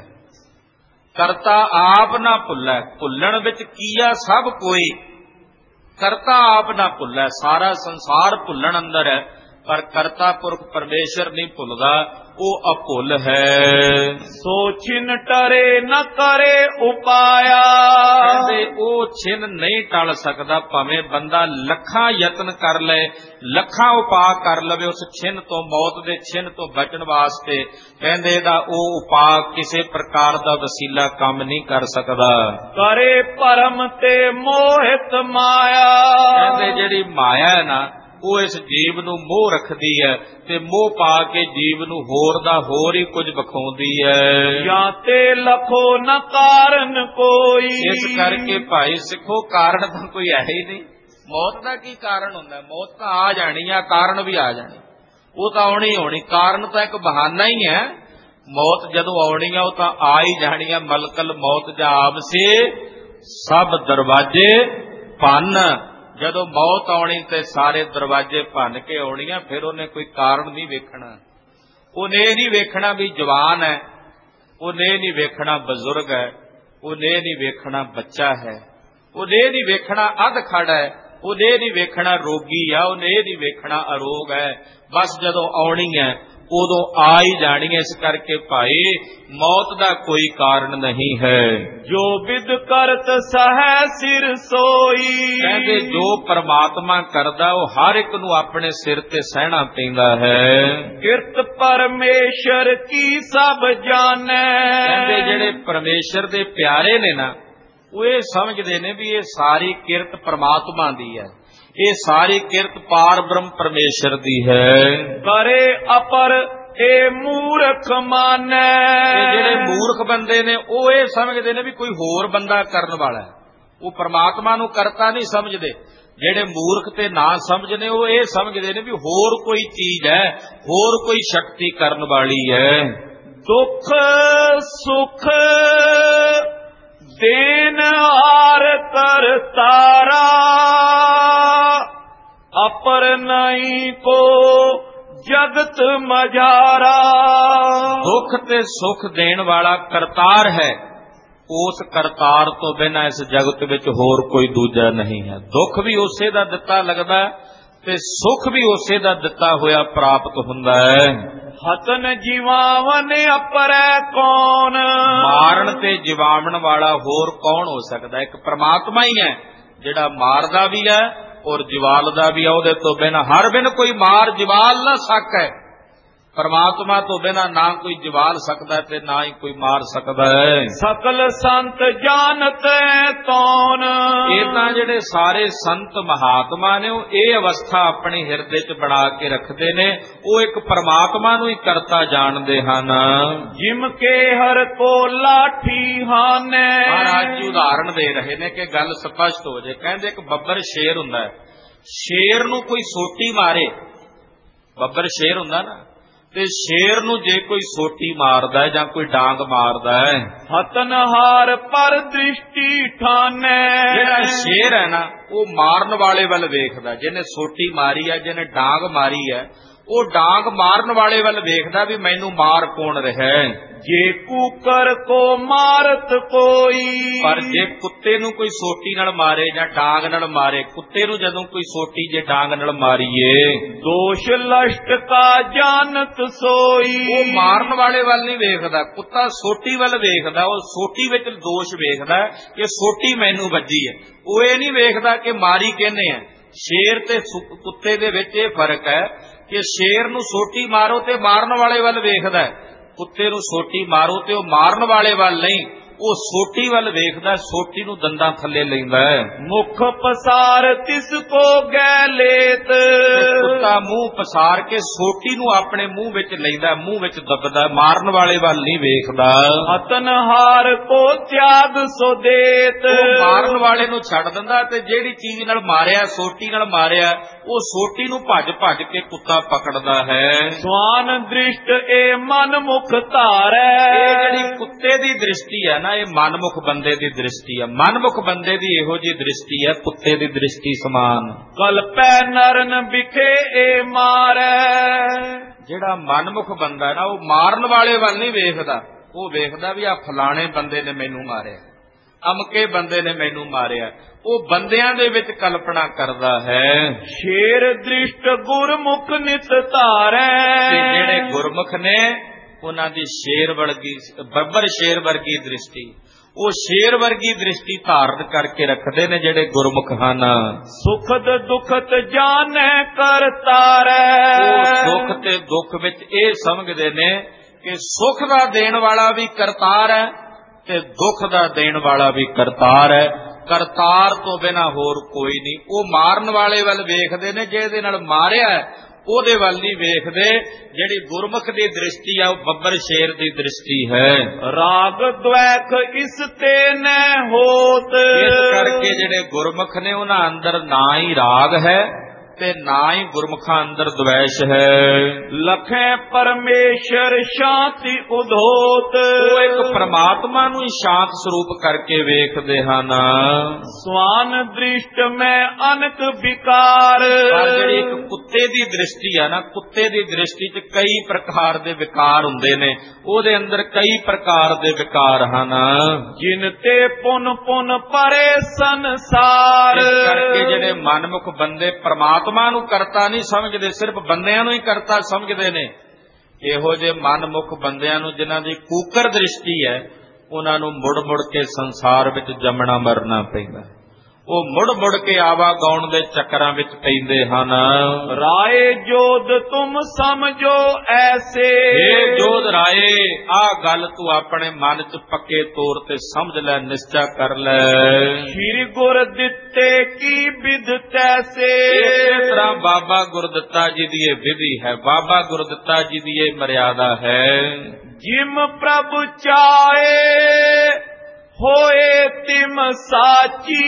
ਕਰਤਾ ਆਪ ਨਾ ਭੁੱਲੈ, ਭੁੱਲਣ ਵਿੱਚ ਕੀਆ ਸਭ ਕੋਈ, ਕਰਤਾ ਆਪ ਨਾ ਭੁੱਲੈ। ਸਾਰਾ ਸੰਸਾਰ ਭੁੱਲਣ ਅੰਦਰ ਹੈ, ਪਰ ਕਰਤਾ ਪੁਰਖ ਪਰਮੇਸ਼ਰ ਨਹੀਂ ਭੁੱਲਦਾ, ਉਹ ਅਭੁੱਲ ਹੈ। ਸੋ ਛਿਨ ਟਰੇ ਨ ਕਰੇ ਉਪਾਇਆ, ਕਹਿੰਦੇ ਉਹ ਛਿਨ ਨਹੀਂ ਟਲ ਸਕਦਾ, ਭਾਵੇਂ ਬੰਦਾ ਲੱਖਾਂ ਯਤਨ ਕਰ ਲਏ, ਲੱਖਾਂ ਉਪਾਅ ਕਰ ਲਵੇ ਉਸ ਛਿਨ ਤੋਂ, ਮੌਤ ਦੇ ਛਿਨ ਤੋਂ ਬਚਣ ਵਾਸਤੇ। ਕਹਿੰਦੇ ਇਹਦਾ ਉਹ ਉਪਾਅ ਕਿਸੇ ਪ੍ਰਕਾਰ ਦਾ ਵਸੀਲਾ ਕੰਮ ਨਹੀਂ ਕਰ ਸਕਦਾ। ਕਰੇ ਭਰਮ ਤੇ ਮੋਹਿਤ ਮਾਇਆ, ਕਹਿੰਦੇ ਜਿਹੜੀ ਮਾਇਆ ਹੈ ਨਾ ਉਹ ਇਸ ਜੀਵ ਨੂੰ ਮੋਹ ਰੱਖਦੀ ਹੈ ਤੇ ਮੋਹ ਪਾ ਕੇ ਜੀਵ ਨੂੰ ਹੋਰ ਦਾ ਹੋਰ ਹੀ ਕੁਝ ਵਿਖਾਉਂਦੀ ਹੈ। ਜਾਂ ਤੇ ਲਖੋ ਨ ਕਾਰਨ ਕੋਈ, ਇਸ ਕਰਕੇ ਭਾਈ ਸਿੱਖੋ ਕਾਰਨ ਤਾਂ ਕੋਈ ਹੈ ਹੀ ਨਹੀਂ। ਮੌਤ ਦਾ ਕੀ ਕਾਰਨ ਹੁੰਦਾ? ਮੌਤ ਤਾਂ ਆ ਜਾਣੀ ਆ, ਕਾਰਨ ਵੀ ਆ ਜਾਣੀ, ਉਹ ਤਾਂ ਆਉਣੀ ਹੋਣੀ। ਕਾਰਨ ਤਾਂ ਇੱਕ ਬਹਾਨਾ ਹੀ ਹੈ। ਮੌਤ ਜਦੋਂ ਆਉਣੀ ਆ ਉਹ ਤਾਂ ਆ ਹੀ ਜਾਣੀ ਆ। ਮਲਕਲ ਮੌਤ ਜਾ ਆਪ ਸੇ ਸਭ ਦਰਵਾਜੇ ਭੰਨ, ਜਦੋਂ ਮੌਤ ਆਉਣੀ ਤੇ ਸਾਰੇ ਦਰਵਾਜੇ ਭੰਨ ਕੇ ਆਉਣੀ ਆ। ਫਿਰ ਉਹਨੇ ਕੋਈ ਕਾਰਨ ਨਹੀਂ ਵੇਖਣਾ, ਉਹਨੇ ਇਹ ਨਹੀਂ ਵੇਖਣਾ ਵੀ ਜਵਾਨ ਹੈ, ਉਹਨੇ ਇਹ ਨਹੀਂ ਵੇਖਣਾ ਬਜ਼ੁਰਗ ਹੈ, ਉਹਨੇ ਇਹ ਨਹੀਂ ਵੇਖਣਾ ਬੱਚਾ ਹੈ, ਉਹਨੇ ਇਹ ਨਹੀਂ ਵੇਖਣਾ ਅੱਧ ਖੜ ਹੈ, ਉਹਨੇ ਇਹ ਨਹੀਂ ਵੇਖਣਾ ਰੋਗੀ ਆ, ਉਹਨੇ ਇਹ ਨਹੀਂ ਵੇਖਣਾ ਅਰੋਗ ਹੈ। ਬਸ ਜਦੋਂ ਆਉਣੀ ਹੈ ਉਦੋਂ ਆ ਹੀ ਜਾਣੀ ਹੈ। ਇਸ ਕਰਕੇ ਭਾਈ ਮੌਤ ਦਾ ਕੋਈ ਕਾਰਨ ਨਹੀਂ ਹੈ। ਜੋ ਵਿਦ ਕਰਤ ਸਹਿ ਸਿਰ ਸੋਈ, ਕਹਿੰਦੇ ਜੋ ਪਰਮਾਤਮਾ ਕਰਦਾ ਉਹ ਹਰ ਇੱਕ ਨੂੰ ਆਪਣੇ ਸਿਰ ਤੇ ਸਹਿਣਾ ਪੈਂਦਾ ਹੈ। ਕਿਰਤ ਪਰਮੇਸ਼ਰ ਕੀ ਸਭ ਜਾਣੈ, ਕਹਿੰਦੇ ਜਿਹੜੇ ਪਰਮੇਸ਼ਰ ਦੇ ਪਿਆਰੇ ਨੇ ਨਾ ਉਹ ਇਹ ਸਮਝਦੇ ਨੇ ਵੀ ਇਹ ਸਾਰੀ ਕਿਰਤ ਪਰਮਾਤਮਾ ਦੀ ਹੈ, ਇਹ ਸਾਰੀ ਕਿਰਤ ਪਾਰ ਬ੍ਰਹਮ ਪਰਮੇਸ਼ਰ ਦੀ ਹੈ। ਕਰੇ ਅਪਰ ਇਹ ਮੂਰਖ ਮਾਨੈ, ਜਿਹੜੇ ਮੂਰਖ ਬੰਦੇ ਨੇ ਉਹ ਇਹ ਸਮਝਦੇ ਨੇ ਵੀ ਕੋਈ ਹੋਰ ਬੰਦਾ ਕਰਨ ਵਾਲਾ ਹੈ, ਉਹ ਪਰਮਾਤਮਾ ਨੂੰ ਕਰਤਾ ਨਹੀਂ ਸਮਝਦੇ। ਜਿਹੜੇ ਮੂਰਖ ਤੇ ਨਾ ਸਮਝਦੇ ਉਹ ਇਹ ਸਮਝਦੇ ਨੇ ਵੀ ਹੋਰ ਕੋਈ ਚੀਜ਼ ਹੈ, ਹੋਰ ਕੋਈ ਸ਼ਕਤੀ ਕਰਨ ਵਾਲੀ ਹੈ। ਦੁੱਖ ਸੁਖ ਦੇਨ ਹਾਰ ਕਰਤਾਰਾ, ਅਪਰ ਨਹੀਂ ਕੋ ਜਗਤ ਮਝਾਰਾ। ਦੁੱਖ ਤੇ ਸੁਖ ਦੇਣ ਵਾਲਾ ਕਰਤਾਰ ਹੈ, ਉਸ ਕਰਤਾਰ ਤੋਂ ਬਿਨਾਂ ਇਸ ਜਗਤ ਵਿੱਚ ਹੋਰ ਕੋਈ ਦੂਜਾ ਨਹੀਂ ਹੈ। ਦੁੱਖ ਵੀ ਉਸੇ ਦਾ ਦਿੱਤਾ ਲੱਗਦਾ ਤੇ ਸੁਖ ਵੀ ਉਸੇ ਦਾ ਦਿੱਤਾ ਹੋਇਆ ਪ੍ਰਾਪਤ ਹੁੰਦਾ ਹੈ। ਹਤਨ ਜੀਵਾਵਨ ਅਪਰੈ ਕੌਣ, ਮਾਰਨ ਤੇ ਜਿਵਾਵਣ ਵਾਲਾ ਹੋਰ ਕੌਣ ਹੋ ਸਕਦਾ? ਇੱਕ ਪ੍ਰਮਾਤਮਾ ਹੀ ਹੈ ਜਿਹੜਾ ਮਾਰਦਾ ਵੀ ਹੈ ਔਰ ਜਿਵਾਲਦਾ ਵੀ ਹੈ। ਉਹਦੇ ਤੋਂ ਬਿਨਾਂ ਹਰ ਬਿਨ ਕੋਈ ਮਾਰ ਜਿਵਾਲ ਨਾ ਸਕੈ। ਪਰਮਾਤਮਾ ਤੋਂ ਬਿਨਾਂ ਨਾ ਕੋਈ ਜਵਾਲ ਸਕਦਾ ਤੇ ਨਾ ਹੀ ਕੋਈ ਮਾਰ ਸਕਦਾ ਹੈ। ਸਕਲ ਸੰਤ ਜਾਣਤ ਤੌਣ, ਇਹ ਤਾਂ ਜਿਹੜੇ ਸਾਰੇ ਸੰਤ ਮਹਾਤਮਾ ਨੇ ਉਹ ਇਹ ਅਵਸਥਾ ਆਪਣੇ ਹਿਰਦੇ 'ਚ ਬਣਾ ਕੇ ਰੱਖਦੇ ਨੇ, ਉਹ ਇੱਕ ਪਰਮਾਤਮਾ ਨੂੰ ਹੀ ਕਰਤਾ ਜਾਣਦੇ ਹਨ। ਜਿਮ ਕੇ ਹਰ ਕੋ ਲਾਠੀ ਹਾਨੇ, ਮਹਾਰਾਜ ਜੀ ਉਦਾਹਰਣ ਦੇ ਰਹੇ ਨੇ ਕਿ ਗੱਲ ਸਪਸ਼ਟ ਹੋ ਜਾਏ। ਕਹਿੰਦੇ ਇੱਕ ਬੱਬਰ ਸ਼ੇਰ ਹੁੰਦਾ ਹੈ, ਸ਼ੇਰ ਨੂੰ ਕੋਈ ਸੋਟੀ ਮਾਰੇ, ਬੱਬਰ ਸ਼ੇਰ ਹੁੰਦਾ ਨਾ, ਤੇ ਸ਼ੇਰ ਨੂੰ ਜੇ ਕੋਈ ਸੋਟੀ ਮਾਰਦਾ ਹੈ ਜਾਂ ਕੋਈ ਡਾਂਗ ਮਾਰਦਾ ਹੈ, ਹਤਨਹਾਰ ਪਰ ਦ੍ਰਿਸ਼ਟੀ ਠਾਨੇ, ਜਿਹੜਾ ਸ਼ੇਰ ਹੈ ਨਾ ਉਹ ਮਾਰਨ ਵਾਲੇ ਵੱਲ ਵੇਖਦਾ, ਜਿਹਨੇ ਸੋਟੀ ਮਾਰੀ ਹੈ, ਜਿਹਨੇ ਡਾਂਗ ਮਾਰੀ ਹੈ, ਉਹ ਡਾਂਗ ਮਾਰਨ ਵਾਲੇ ਵੱਲ ਵੇਖਦਾ ਵੀ ਮੈਨੂੰ ਮਾਰ ਕੌਣ ਰਿਹਾ ਹੈ। ਜੇ ਕੂਕਰ ਕੋ ਮਾਰਤ ਕੋਈ, ਪਰ ਜੇ ਕੁੱਤੇ ਨੂੰ ਕੋਈ ਸੋਟੀ ਨਾਲ ਮਾਰੇ ਜਾਂ ਡਾਂਗ ਨਾਲ ਮਾਰੇ, ਕੁੱਤੇ ਨੂੰ ਜਦੋਂ ਕੋਈ ਸੋਟੀ ਜੇ ਡਾਂਗ ਨਾਲ ਮਾਰੀਏ, ਦੋਸ਼ ਲਸ਼ਟ ਕਾ ਜਾਣਤ ਸੋਈ, ਉਹ ਮਾਰਨ ਵਾਲੇ ਵੱਲ ਨਹੀਂ ਵੇਖਦਾ, ਕੁੱਤਾ ਸੋਟੀ ਵੱਲ ਵੇਖਦਾ, ਉਹ ਸੋਟੀ ਵਿੱਚ ਦੋਸ਼ ਵੇਖਦਾ ਕਿ ਸੋਟੀ ਮੈਨੂੰ ਵੱਜੀ ਹੈ, ਉਹ ਇਹ ਨਹੀਂ ਵੇਖਦਾ ਕਿ ਮਾਰੀ ਕਿਹਨੇ ਹੈ। ਸ਼ੇਰ ਤੇ ਕੁੱਤੇ ਦੇ ਵਿੱਚ ਇਹ ਫਰਕ ਹੈ ਕਿ ਸ਼ੇਰ ਨੂੰ ਸੋਟੀ ਮਾਰੋ ਤੇ ਮਾਰਨ ਵਾਲੇ ਵੱਲ ਵੇਖਦਾ, ਕੁੱਤੇ ਨੂੰ ਸੋਟੀ ਮਾਰੋ ਤੇ ਉਹ ਮਾਰਨ ਵਾਲੇ ਵੱਲ ਨਹੀਂ, ਉਹ ਸੋਟੀ ਵੱਲ ਵੇਖਦਾ, ਸੋਟੀ ਨੂੰ ਦੰਦਾਂ ਥੱਲੇ ਲੈਂਦਾ ਹੈ। ਮੁਖ ਪਸਾਰ ਤਿਸ ਕੋ ਗੈ ਲੇਤ, ਕੁੱਤਾ ਮੂੰਹ ਪਸਾਰ ਕੇ ਸੋਟੀ ਨੂੰ ਆਪਣੇ ਮੂੰਹ ਵਿੱਚ ਲੈਂਦਾ, ਮੂੰਹ ਵਿੱਚ ਦੱਬਦਾ, ਮਾਰਨ ਵਾਲੇ ਵੱਲ ਨਹੀਂ ਵੇਖਦਾ। ਹਤਨਹਾਰ ਕੋ ਤਿਆਗ ਸੋ ਦੇਤ, ਉਹ ਮਾਰਨ ਵਾਲੇ ਨੂੰ ਛੱਡ ਦਿੰਦਾ ਤੇ ਜਿਹੜੀ ਚੀਜ਼ ਨਾਲ ਮਾਰਿਆ, ਸੋਟੀ ਨਾਲ ਮਾਰਿਆ, ਉਹ ਸੋਟੀ ਨੂੰ ਭੱਜ ਭੱਜ ਕੇ ਕੁੱਤਾ ਪਕੜਦਾ ਹੈ। ਸਵਾਨ ਦ੍ਰਿਸ਼ਟ ਇਹ ਮਨ ਮੁਖ ਧਾਰੈ, ਇਹ ਜਿਹੜੀ ਕੁੱਤੇ ਦੀ ਦ੍ਰਿਸ਼ਟੀ ਹੈ ਨਾ, ਇਹ ਮਨਮੁਖ ਬੰਦੇ ਦੀ ਦ੍ਰਿਸ਼ਟੀ ਹੈ। ਮਨਮੁਖ ਬੰਦੇ ਦੀ ਇਹੋ ਜਿਹੀ ਦ੍ਰਿਸ਼ਟੀ ਹੈ, ਕੁੱਤੇ ਦੀ ਦ੍ਰਿਸ਼ਟੀ ਸਮਾਨ। ਕਲਪੈ ਨਰਨ ਵਿਖੇ ਇਹ ਮਾਰੈ, ਜਿਹੜਾ ਮਨਮੁਖ ਬੰਦਾ ਨਾ ਉਹ ਮਾਰਨ ਵਾਲੇ ਵੱਲ ਨਹੀਂ ਵੇਖਦਾ, ਉਹ ਵੇਖਦਾ ਵੀ ਆ ਫਲਾਣੇ ਬੰਦੇ ਨੇ ਮੈਨੂੰ ਮਾਰਿਆ, ਅਮਕੇ ਬੰਦੇ ਨੇ ਮੈਨੂੰ ਮਾਰਿਆ, ਉਹ ਬੰਦਿਆਂ ਦੇ ਵਿੱਚ ਕਲਪਨਾ ਕਰਦਾ ਹੈ। ਸ਼ੇਰ ਦ੍ਰਿਸ਼ਟ ਗੁਰਮੁਖ ਨਿਤ ਧਾਰੈ, ਤੇ ਜਿਹੜੇ ਗੁਰਮੁਖ ਨੇ ਉਹਨਾਂ ਦੀ ਸ਼ੇਰ ਵਰਗੀ, ਬੱਬਰ ਸ਼ੇਰ ਵਰਗੀ ਦ੍ਰਿਸ਼ਟੀ, ਉਹ ਸ਼ੇਰ ਵਰਗੀ ਦ੍ਰਿਸ਼ਟੀ ਧਾਰਨ ਕਰਕੇ ਰੱਖਦੇ ਨੇ ਜਿਹੜੇ ਗੁਰਮੁਖ ਹਨ। ਸੁਖਦ ਦੁਖਤ ਜਾਣੈ ਕਰਤਾਰੈ, ਉਹ ਸੁਖ ਤੇ ਦੁੱਖ ਵਿੱਚ ਇਹ ਸਮਝਦੇ ਨੇ ਕਿ ਸੁਖ ਦਾ ਦੇਣ ਵਾਲਾ ਵੀ ਕਰਤਾਰ ਹੈ ਤੇ ਦੁੱਖ ਦਾ ਦੇਣ ਵਾਲਾ ਵੀ ਕਰਤਾਰ ਹੈ। ਕਰਤਾਰ ਤੋਂ ਬਿਨਾਂ ਹੋਰ ਕੋਈ ਨਹੀਂ। ਉਹ ਮਾਰਨ ਵਾਲੇ ਵੱਲ ਵੇਖਦੇ ਨੇ, ਜਿਹਦੇ ਨਾਲ ਮਾਰਿਆ ਉਹਦੇ ਵੱਲ ਨਹੀਂ ਵੇਖਦੇ। ਜਿਹੜੀ ਗੁਰਮੁਖ ਦੀ ਦ੍ਰਿਸ਼ਟੀ ਆ ਉਹ ਬੱਬਰ ਸ਼ੇਰ ਦੀ ਦ੍ਰਿਸ਼ਟੀ ਹੈ। ਰਾਗ ਦ્વੈਖ ਇਸ ਤੇ ਨ ਹੋਤ, ਇਸ ਕਰਕੇ ਜਿਹੜੇ ਗੁਰਮੁਖ ਨੇ ਉਹਨਾਂ ਅੰਦਰ ਨਾ ਹੀ ਰਾਗ ਹੈ ਤੇ ਨਾ ਹੀ ਗੁਰਮੁਖਾਂ ਅੰਦਰ ਦ્વੈਸ਼ ਹੈ। ਲਖੈ ਪਰਮੇਸ਼ਰ ਸ਼ਾਂਤੀ ਉਧੋਤ, ਉਹ ਇੱਕ ਪ੍ਰਮਾਤਮਾ ਨੂੰ ਹੀ ਸ਼ਾਂਤ ਸਰੂਪ ਕਰਕੇ ਵੇਖਦੇ ਹਨ। ਸਵਾਨ ਦ੍ਰਿਸ਼ਟ ਮੈਂ ਅਨਕ ਵਿਕਾਰ, ਪਰ ਜਿਹੜੀ ਇੱਕ ਕੁੱਤੇ ਦੀ ਦ੍ਰਿਸ਼ਟੀ ਹੈ ਨਾ, ਕੁੱਤੇ ਦੀ ਦ੍ਰਿਸ਼ਟੀ 'ਚ ਕਈ ਪ੍ਰਕਾਰ ਦੇ ਵਿਕਾਰ ਹੁੰਦੇ ਨੇ, ਉਹਦੇ ਅੰਦਰ ਕਈ ਪ੍ਰਕਾਰ ਦੇ ਵਿਕਾਰ ਹਨ। ਜਿਨ ਤੇ ਪੁਨ ਪੁਨ ਪਰੇ ਸੰਸਾਰ, ਇਸ ਕਰਕੇ ਜਿਹੜੇ ਮਨਮੁਖ ਬੰਦੇ ਪਰਮਾਤਮਾ ਆਤਮਾ ਨੂੰ ਕਰਤਾ ਨਹੀਂ ਸਮਝਦੇ, ਸਿਰਫ ਬੰਦਿਆਂ ਨੂੰ ਹੀ ਕਰਤਾ ਸਮਝਦੇ ਨੇ। ਇਹੋ ਜਿਹੇ ਮਨਮੁਖ ਬੰਦਿਆਂ ਨੂੰ ਜਿਨ੍ਹਾਂ ਦੀ ਕੂਕਰ ਦ੍ਰਿਸ਼ਟੀ ਹੈ, ਉਹਨਾਂ ਨੂੰ ਮੁੜ ਮੁੜ ਕੇ ਸੰਸਾਰ ਵਿੱਚ ਜੰਮਣਾ ਮਰਨਾ ਪੈਂਦਾ। ਉਹ ਮੁੜ ਮੁੜ ਕੇ ਆਵਾਗਾਉਣ ਦੇ ਚੱਕਰਾਂ ਵਿੱਚ ਪੈਂਦੇ ਹਨ। ਰਾਏ ਜੋਧ ਤੁਮ ਸਮਝੋ ਐਸੇ, ਇਹ ਜੋਧ ਰਾਏ, ਆਹ ਗੱਲ ਤੂੰ ਆਪਣੇ ਮਨ 'ਚ ਪੱਕੇ ਤੌਰ ਤੇ ਸਮਝ ਲੈ, ਨਿਸ਼ਚਾ ਕਰ ਲੈ। ਸ਼੍ਰੀ ਗੁਰ ਦਿੱਤੇ ਕੀ ਵਿਧ ਤੈਸੇ, ਇਸੇ ਤਰ੍ਹਾਂ ਬਾਬਾ ਗੁਰਦਿੱਤਾ ਜੀ ਦੀ ਇਹ ਵਿਧੀ ਹੈ, ਬਾਬਾ ਗੁਰਦਿੱਤਾ ਜੀ ਦੀ ਇਹ ਮਰਿਆਦਾ ਹੈ। ਜਿਮ ਪ੍ਰਭ ਚਾਹੇ ਹੋਏ ਤਿਮ ਸਾਚੀ,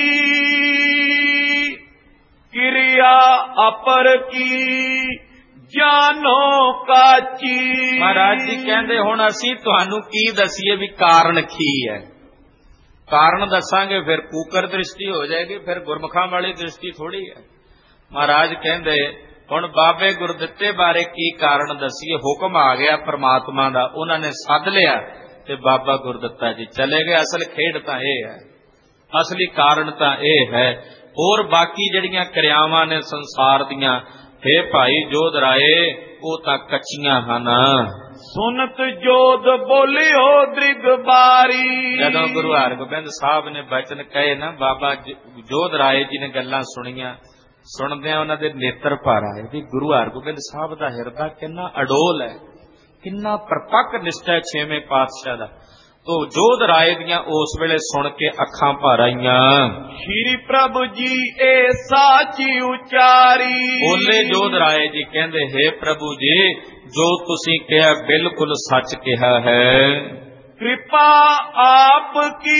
ਕਿਰਿਆ ਅਪਰ ਕੀ ਜਾਨੋ ਕਾਚੀ। ਮਹਾਰਾਜ ਜੀ ਕਹਿੰਦੇ ਹੁਣ ਅਸੀਂ ਤੁਹਾਨੂੰ ਕੀ ਦਸੀਏ ਵੀ ਕਾਰਨ ਕੀ ਹੈ। ਕਾਰਨ ਦੱਸਾਂਗੇ ਫਿਰ ਕੂਕਰ ਦ੍ਰਿਸ਼ਟੀ ਹੋ ਜਾਏਗੀ, ਫਿਰ ਗੁਰਮੁਖਾਂ ਵਾਲੀ ਦ੍ਰਿਸ਼ਟੀ ਥੋੜੀ ਹੈ। ਮਹਾਰਾਜ ਕਹਿੰਦੇ ਹੁਣ ਬਾਬੇ ਗੁਰਦਿੱਤੇ ਬਾਰੇ ਕੀ ਕਾਰਨ ਦਸੀਏ। ਹੁਕਮ ਆ ਗਿਆ ਪਰਮਾਤਮਾ ਦਾ, ਉਹਨਾਂ ਨੇ ਸੱਦ ਲਿਆ ਤੇ ਬਾਬਾ ਗੁਰਦਿੱਤਾ ਜੀ ਚਲੇ ਗਏ। ਅਸਲ ਖੇਡ ਤਾਂ ਇਹ ਹੈ, ਅਸਲੀ ਕਾਰਨ ਤਾਂ ਇਹ ਹੈ। ਹੋਰ ਬਾਕੀ ਜਿਹੜੀਆਂ ਕਿਰਿਆਵਾਂ ਨੇ ਸੰਸਾਰ ਦੀਆਂ, ਹੇ ਭਾਈ ਜੋਧ ਰਾਏ, ਉਹ ਤਾਂ ਕੱਚੀਆਂ ਹਨ। ਸੁਨਤ ਜੋਧ ਬੋਲਿਓ ਦ੍ਰਿਗ ਬਾਰੀ, ਜਦੋਂ ਗੁਰੂ ਹਰਗੋਬਿੰਦ ਸਾਹਿਬ ਨੇ ਬਚਨ ਕਹੇ ਨਾ, ਬਾਬਾ ਜੋਧ ਰਾਏ ਜੀ ਨੇ ਗੱਲਾਂ ਸੁਣੀਆਂ, ਸੁਣਦਿਆਂ ਉਹਨਾਂ ਦੇ ਨੇਤਰ ਭਰ ਆਏ ਵੀ ਗੁਰੂ ਹਰਗੋਬਿੰਦ ਸਾਹਿਬ ਦਾ ਹਿਰਦਾ ਕਿੰਨਾ ਅਡੋਲ ਹੈ। ਕਿੰਨਾ ਪ੍ਰਤੱਖ ਨਿਸ਼ਚੈ ਛੇਵੇਂ ਪਾਤਸ਼ਾਹ ਦਾ। ਤੋ ਜੋਧ ਰਾਏ ਦੀਆਂ ਉਸ ਵੇਲੇ ਸੁਣ ਕੇ ਅੱਖਾਂ ਭਰ ਆਈਆਂ। ਸ਼੍ਰੀ ਪ੍ਰਭੂ ਜੀ ਇਹ ਸਾਚੀ ਉਚਾਰੀ। ਬੋਲੇ ਜੋਧ ਰਾਏ ਜੀ, ਕਹਿੰਦੇ ਹੈ ਪ੍ਰਭੂ ਜੀ, ਜੋ ਤੁਸੀਂ ਕਿਹਾ ਬਿਲਕੁਲ ਸੱਚ ਕਿਹਾ ਹੈ। ਕਿਰਪਾ ਆਪ ਕੀ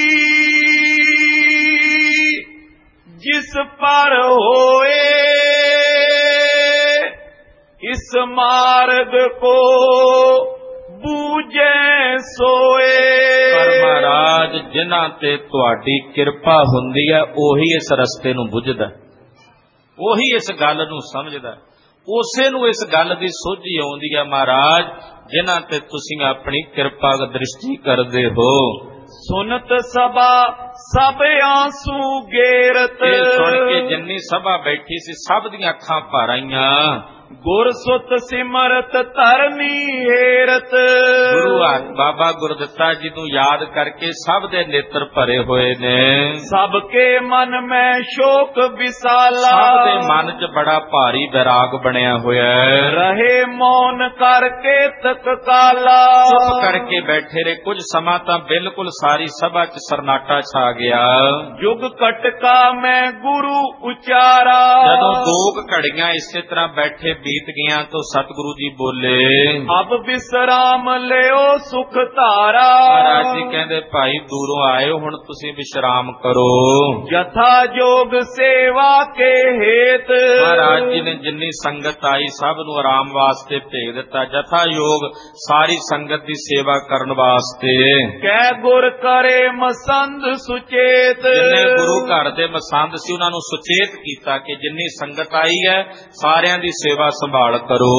ਜਿਸ ਪਰ ਹੋਏ, ਇਸ ਮਾਰਗ ਕੋ ਬੂਝੇ ਸੋਏ। ਪਰ ਮਹਾਰਾਜ, ਜਿਨ੍ਹਾਂ ਤੇ ਤੁਹਾਡੀ ਕਿਰਪਾ ਹੁੰਦੀ ਹੈ ਉਹੀ ਇਸ ਰਸਤੇ ਨੂੰ ਬੁੱਝਦਾ, ਉਹੀ ਇਸ ਗੱਲ ਨੂੰ ਸਮਝਦਾ, ਉਸੇ ਨੂੰ ਇਸ ਗੱਲ ਦੀ ਸੋਝੀ ਆਉਂਦੀ ਹੈ ਮਹਾਰਾਜ, ਜਿਨ੍ਹਾਂ ਤੇ ਤੁਸੀਂ ਆਪਣੀ ਕਿਰਪਾ ਦ੍ਰਿਸ਼ਟੀ ਕਰਦੇ ਹੋ। ਸੁਨਤ ਸਭਾ ਸਭ ਆਂਸੂ ਗੇਰਤ। ਇਹ ਸੁਣ ਕੇ ਜਿੰਨੀ ਸਭਾ ਬੈਠੀ ਸੀ ਸਭ ਦੀਆਂ ਅੱਖਾਂ ਭਰ ਆਈਆਂ। ਗੁਰ ਸੁਤ ਸਿਮਰਤ ਧਰਨੀ ਹੇਰਤ। ਗੁਰੂ ਬਾਬਾ ਗੁਰਦਿੱਤਾ ਜੀ ਨੂੰ ਯਾਦ ਕਰਕੇ ਸਭ ਦੇ ਨੇਤਰ ਭਰੇ ਹੋਏ ਨੇ। ਸਭ ਕੇ ਮਨ ਮੈਂ ਸ਼ੋਕ ਵਿਸਾਲਾ। ਸਭ ਦੇ ਮਨ 'ਚ ਬੜਾ ਭਾਰੀ ਵਿਰਾਗ ਬਣਿਆ ਹੋਇਆ ਹੈ। ਰਹੇ ਮੌਨ ਕਰਕੇ ਤਕ ਕਾਲਾ। ਚੁੱਪ ਕਰਕੇ ਬੈਠੇ ਰਹੇ। ਕੁਝ ਸਮਾਂ ਤਾਂ ਬਿਲਕੁਲ ਸਾਰੀ ਸਭਾ 'ਚ ਸਰਨਾਟਾ ਛਾ ਗਿਆ। ਜੁਗ ਕਟਕਾ ਮੈਂ ਗੁਰੂ ਉਚਾਰਾ। ਜਦੋਂ ਦੋ ਘੜੀਆਂ ਇਸੇ ਤਰ੍ਹਾਂ ਬੈਠੇ ਬੀਤ ਗਈਆਂ ਤਾਂ ਸਤਿਗੁਰੂ ਜੀ ਬੋਲੇ, ਅਬ ਵਿਸਰਾਮ ਲਿਓ ਸੁਖ ਧਾਰਾ। ਮਹਾਰਾਜ ਜੀ ਕਹਿੰਦੇ, ਭਾਈ ਦੂਰੋਂ ਆਏ ਹੋ, ਹੁਣ ਤੁਸੀਂ ਵਿਸ਼ਰਾਮ ਕਰੋ। ਯਥਾ ਜੋਗ ਸੇਵਾ ਕੇ ਹੇਤ। ਮਹਾਰਾਜ ਜੀ ਨੇ ਜਿੰਨੀ ਸੰਗਤ ਆਈ ਸਭ ਨੂੰ ਆਰਾਮ ਵਾਸਤੇ ਭੇਜ ਦਿੱਤਾ। ਜਥਾ ਯੋਗ ਸਾਰੀ ਸੰਗਤ ਦੀ ਸੇਵਾ ਕਰਨ ਵਾਸਤੇ। ਕਹਿ ਗੁਰ ਕਰੇ ਮਸੰਦ ਸੁਚੇਤ। ਜਿੰਨੇ ਗੁਰੂ ਘਰ ਦੇ ਮਸੰਦ ਸੀ ਉਹਨਾਂ ਨੂੰ ਸੁਚੇਤ ਕੀਤਾ ਕਿ ਜਿੰਨੀ ਸੰਗਤ ਆਈ ਹੈ ਸਾਰਿਆਂ ਦੀ ਸੇਵਾ ਸੰਭਾਲ ਕਰੋ।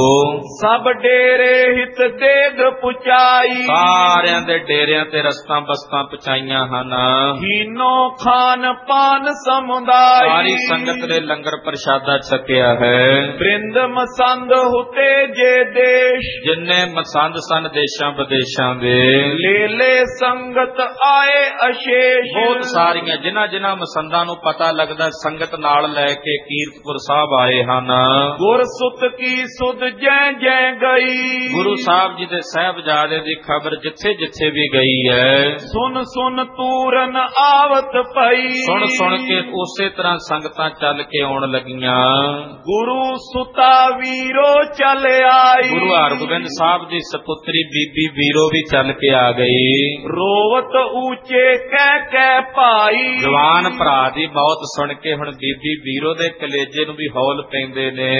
ਸਭ ਡੇਰੇ ਹਿਤ ਦੇਗ ਪੁਚਾਈ। ਸਾਰਿਆਂ ਦੇ ਡੇਰਿਆਂ ਤੇ ਰਸਤਾਂ ਬਸਤਾਂ ਪਹੁੰਚਾਈਆਂ ਹਨ। ਹੀਨੋ ਖਾਨ ਪਾਨ ਸਮੁਦਾਈ। ਸਾਰੀ ਸੰਗਤ ਨੇ ਲੰਗਰ ਪ੍ਰਸ਼ਾਦਾ ਛਕਿਆ ਹੈ। ਬ੍ਰਿੰਦ ਮਸੰਦ ਹੁਤੇ ਜੇ ਦੇਸ਼। ਜਿੰਨੇ ਮਸੰਦ ਸਨ ਦੇਸ਼ਾਂ ਵਿਦੇਸ਼ਾਂ ਦੇ। ਲੇਲੇ ਸੰਗਤ ਆਏ ਅਸ਼ੇਸ਼। ਬਹੁਤ ਸਾਰੀਆਂ ਜਿਨ੍ਹਾਂ ਜਿਨ੍ਹਾਂ ਮਸੰਦਾਂ ਨੂੰ ਪਤਾ ਲੱਗਦਾ ਸੰਗਤ ਨਾਲ ਲੈ ਕੇ ਕੀਰਤਪੁਰ ਸਾਹਿਬ ਆਏ ਹਨ। ਗੁਰ ਸੁਤ ਕੀ ਸੁਧ ਜੈ ਜੈ ਗਈ। ਗੁਰੂ ਸਾਹਿਬ ਜੀ ਦੇ ਸਾਹਿਬਜ਼ਾਦੇ ਦੀ ਖਬਰ ਜਿੱਥੇ ਜਿੱਥੇ ਵੀ ਗਈ ਹੈ। ਸੁਨ ਸੁਨ ਤੂਰਨ ਆਵਤ ਪਈ। ਸੁਣ ਸੁਣ ਕੇ ਉਸੇ ਤਰ੍ਹਾਂ ਸੰਗਤਾਂ ਚੱਲ ਕੇ ਆਉਣ ਲੱਗੀਆਂ। ਗੁਰੂ ਸੁਤਾ ਵੀਰੋ ਚੱਲ ਆਈ। ਗੁਰੂ ਹਰਗੋਬਿੰਦ ਸਾਹਿਬ ਦੀ ਸਪੁੱਤਰੀ ਬੀਬੀ ਵੀਰੋ ਵੀ ਚੱਲ ਕੇ ਆ ਗਈ। ਰੋਵਤ ਊਚੇ ਕਹਿ ਕਹਿ ਭਾਈ। ਜਵਾਨ ਭਰਾ ਦੀ ਮੌਤ ਸੁਣ ਕੇ ਹੁਣ ਬੀਬੀ ਵੀਰੋ ਦੇ ਕਲੇਜੇ ਨੂੰ ਵੀ ਹੌਲ ਪੈਂਦੇ ਨੇ।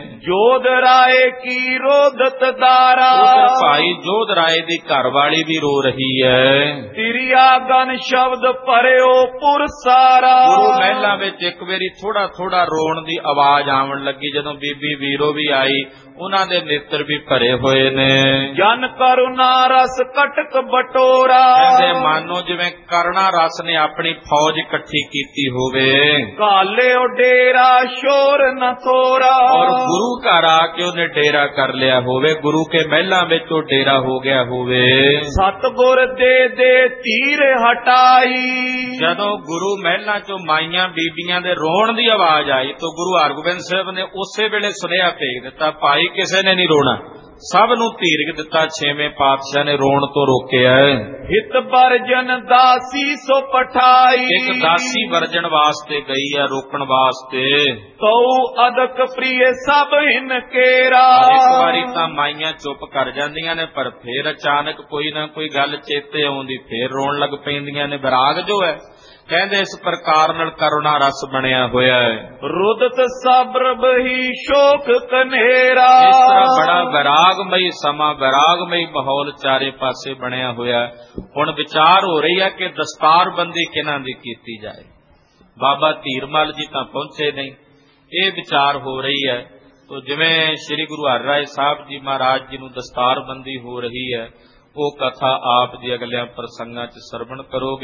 ਜੋਧ ਰਾਏ ਕੀ ਰੋਦਤ ਦਾਰਾ। ਉਧਰ ਭਾਈ ਜੋਧ ਰਾਏ ਦੀ ਘਰਵਾਲੀ ਵੀ ਰੋ ਰਹੀ ਹੈ। ਤਿਰਿਆ ਗਨ ਸ਼ਬਦ ਭਰਿਓ ਪੁਰ ਸਾਰਾ। ਗੁਰੂ ਮਹਿਲਾਂ ਵਿੱਚ ਇੱਕ ਵਾਰੀ ਥੋੜਾ ਥੋੜਾ ਰੋਣ ਦੀ ਆਵਾਜ਼ ਆਉਣ ਲੱਗੀ। ਜਦੋਂ ਬੀਬੀ ਵੀਰੋ ਵੀ ਆਈ ਉਹਨਾਂ ਦੇ ਨੇਤਰ ਵੀ ਭਰੇ ਹੋਏ ਨੇ। ਜਨ ਕਰੁਣਾ ਰਸ ਕਟਕ ਬਟੋਰਾ। ਕਹਿੰਦੇ ਮਾਨੋ ਜਿਵੇਂ ਕਰੁਣਾ ਰਸ ਨੇ ਆਪਣੀ ਫੌਜ ਇਕੱਠੀ ਕੀਤੀ ਹੋਵੇ। ਕਾਲਿਓ ਡੇਰਾ ਸ਼ੋਰ ਨ ਤੋਰਾ। ਔਰ ਗੁਰੂ ਘਰ ਆ ਕੇ ਉਹਨੇ ਡੇਰਾ ਕਰ ਲਿਆ ਹੋਵੇ। ਗੁਰੂ ਕੇ ਮਹਿਲਾਂ ਵਿੱਚ ਉਹ ਡੇਰਾ ਹੋ ਗਿਆ ਹੋਵੇ। ਸਤਿਗੁਰ ਦੇ ਦੇ ਤੀਰ ਹਟਾਈ। ਜਦੋਂ ਗੁਰੂ ਮਹਿਲਾਂ ਚੋਂ ਮਾਈਆਂ ਬੀਬੀਆਂ ਦੇ ਰੋਣ ਦੀ ਆਵਾਜ਼ ਆਈ ਤਾਂ ਗੁਰੂ ਹਰਗੋਬਿੰਦ ਸਾਹਿਬ ਨੇ ਉਸੇ ਵੇਲੇ ਸੁਨੇਹਾ ਭੇਜ ਦਿੱਤਾ, ਭਾਈ ਕਿਸੇ ਨੇ ਨਹੀਂ ਰੋਣਾ। ਸਭ ਨੂੰ ਧੀਰਜ ਦਿੱਤਾ। ਛੇਵੇਂ ਪਾਤਸ਼ਾਹ ਨੇ ਰੋਣ ਤੋਂ ਰੋਕਿਆ। ਹਿਤ ਵਰਜਨ ਦਾਸੀ ਸੋ ਪਠਾਈ। ਇੱਕ ਦਾਸੀ ਵਰਜਣ ਵਾਸਤੇ ਗਈ ਹੈ, ਰੋਕਣ ਵਾਸਤੇ। ਤਉ ਅਦਕ ਪ੍ਰਿਯ ਸਭ ਹਿਨ ਕੇਰਾ। ਇੱਕ ਵਾਰੀ ਤਾਂ ਮਾਈਆਂ ਚੁੱਪ ਕਰ ਜਾਂਦੀਆਂ ਨੇ, ਪਰ ਫੇਰ ਅਚਾਨਕ ਕੋਈ ਨਾ ਕੋਈ ਗੱਲ ਚੇਤੇ ਆਉਂਦੀ ਫੇਰ ਰੋਣ ਲੱਗ ਪੈਂਦੀਆਂ ਨੇ। ਵਿਰਾਗ ਜੋ ਹੈ ਕਹਿੰਦੇ ਇਸ ਪ੍ਰਕਾਰ ਨਾਲ ਕਰੁਣਾ ਰਸ ਬਣਿਆ ਹੋਇਆ ਹੈ। ਰੁਦਤ ਸਬਰਬ ਹੀ ਸ਼ੋਕ ਕਨੇਰਾ। ਇਸ ਤਰ੍ਹਾਂ ਬੜਾ ਵਿਰਾਗਮਈ ਸਮਾਂ, ਵਿਰਾਗਮਈ ਮਾਹੌਲ ਚਾਰੇ ਪਾਸੇ ਬਣਿਆ ਹੋਇਆ। ਹੁਣ ਵਿਚਾਰ ਹੋ ਰਹੀ ਹੈ ਕਿ ਦਸਤਾਰਬੰਦੀ ਕਿਹਨਾਂ ਦੀ ਕੀਤੀ ਜਾਏ। ਬਾਬਾ ਧੀਰਮਲ ਜੀ ਤਾਂ ਪਹੁੰਚੇ ਨਹੀਂ, ਇਹ ਵਿਚਾਰ ਹੋ ਰਹੀ ਹੈ। ਤੋ ਜਿਵੇਂ ਸ੍ਰੀ ਗੁਰੂ ਹਰਿਰਾਏ ਸਾਹਿਬ ਜੀ ਮਹਾਰਾਜ ਜੀ ਨੂੰ ਦਸਤਾਰਬੰਦੀ ਹੋ ਰਹੀ ਹੈ, ਉਹ ਕਥਾ ਆਪ ਜੀ ਅਗਲਿਆਂ ਪ੍ਰਸੰਗਾਂ 'ਚ ਸਰਵਣ ਕਰੋਗੇ।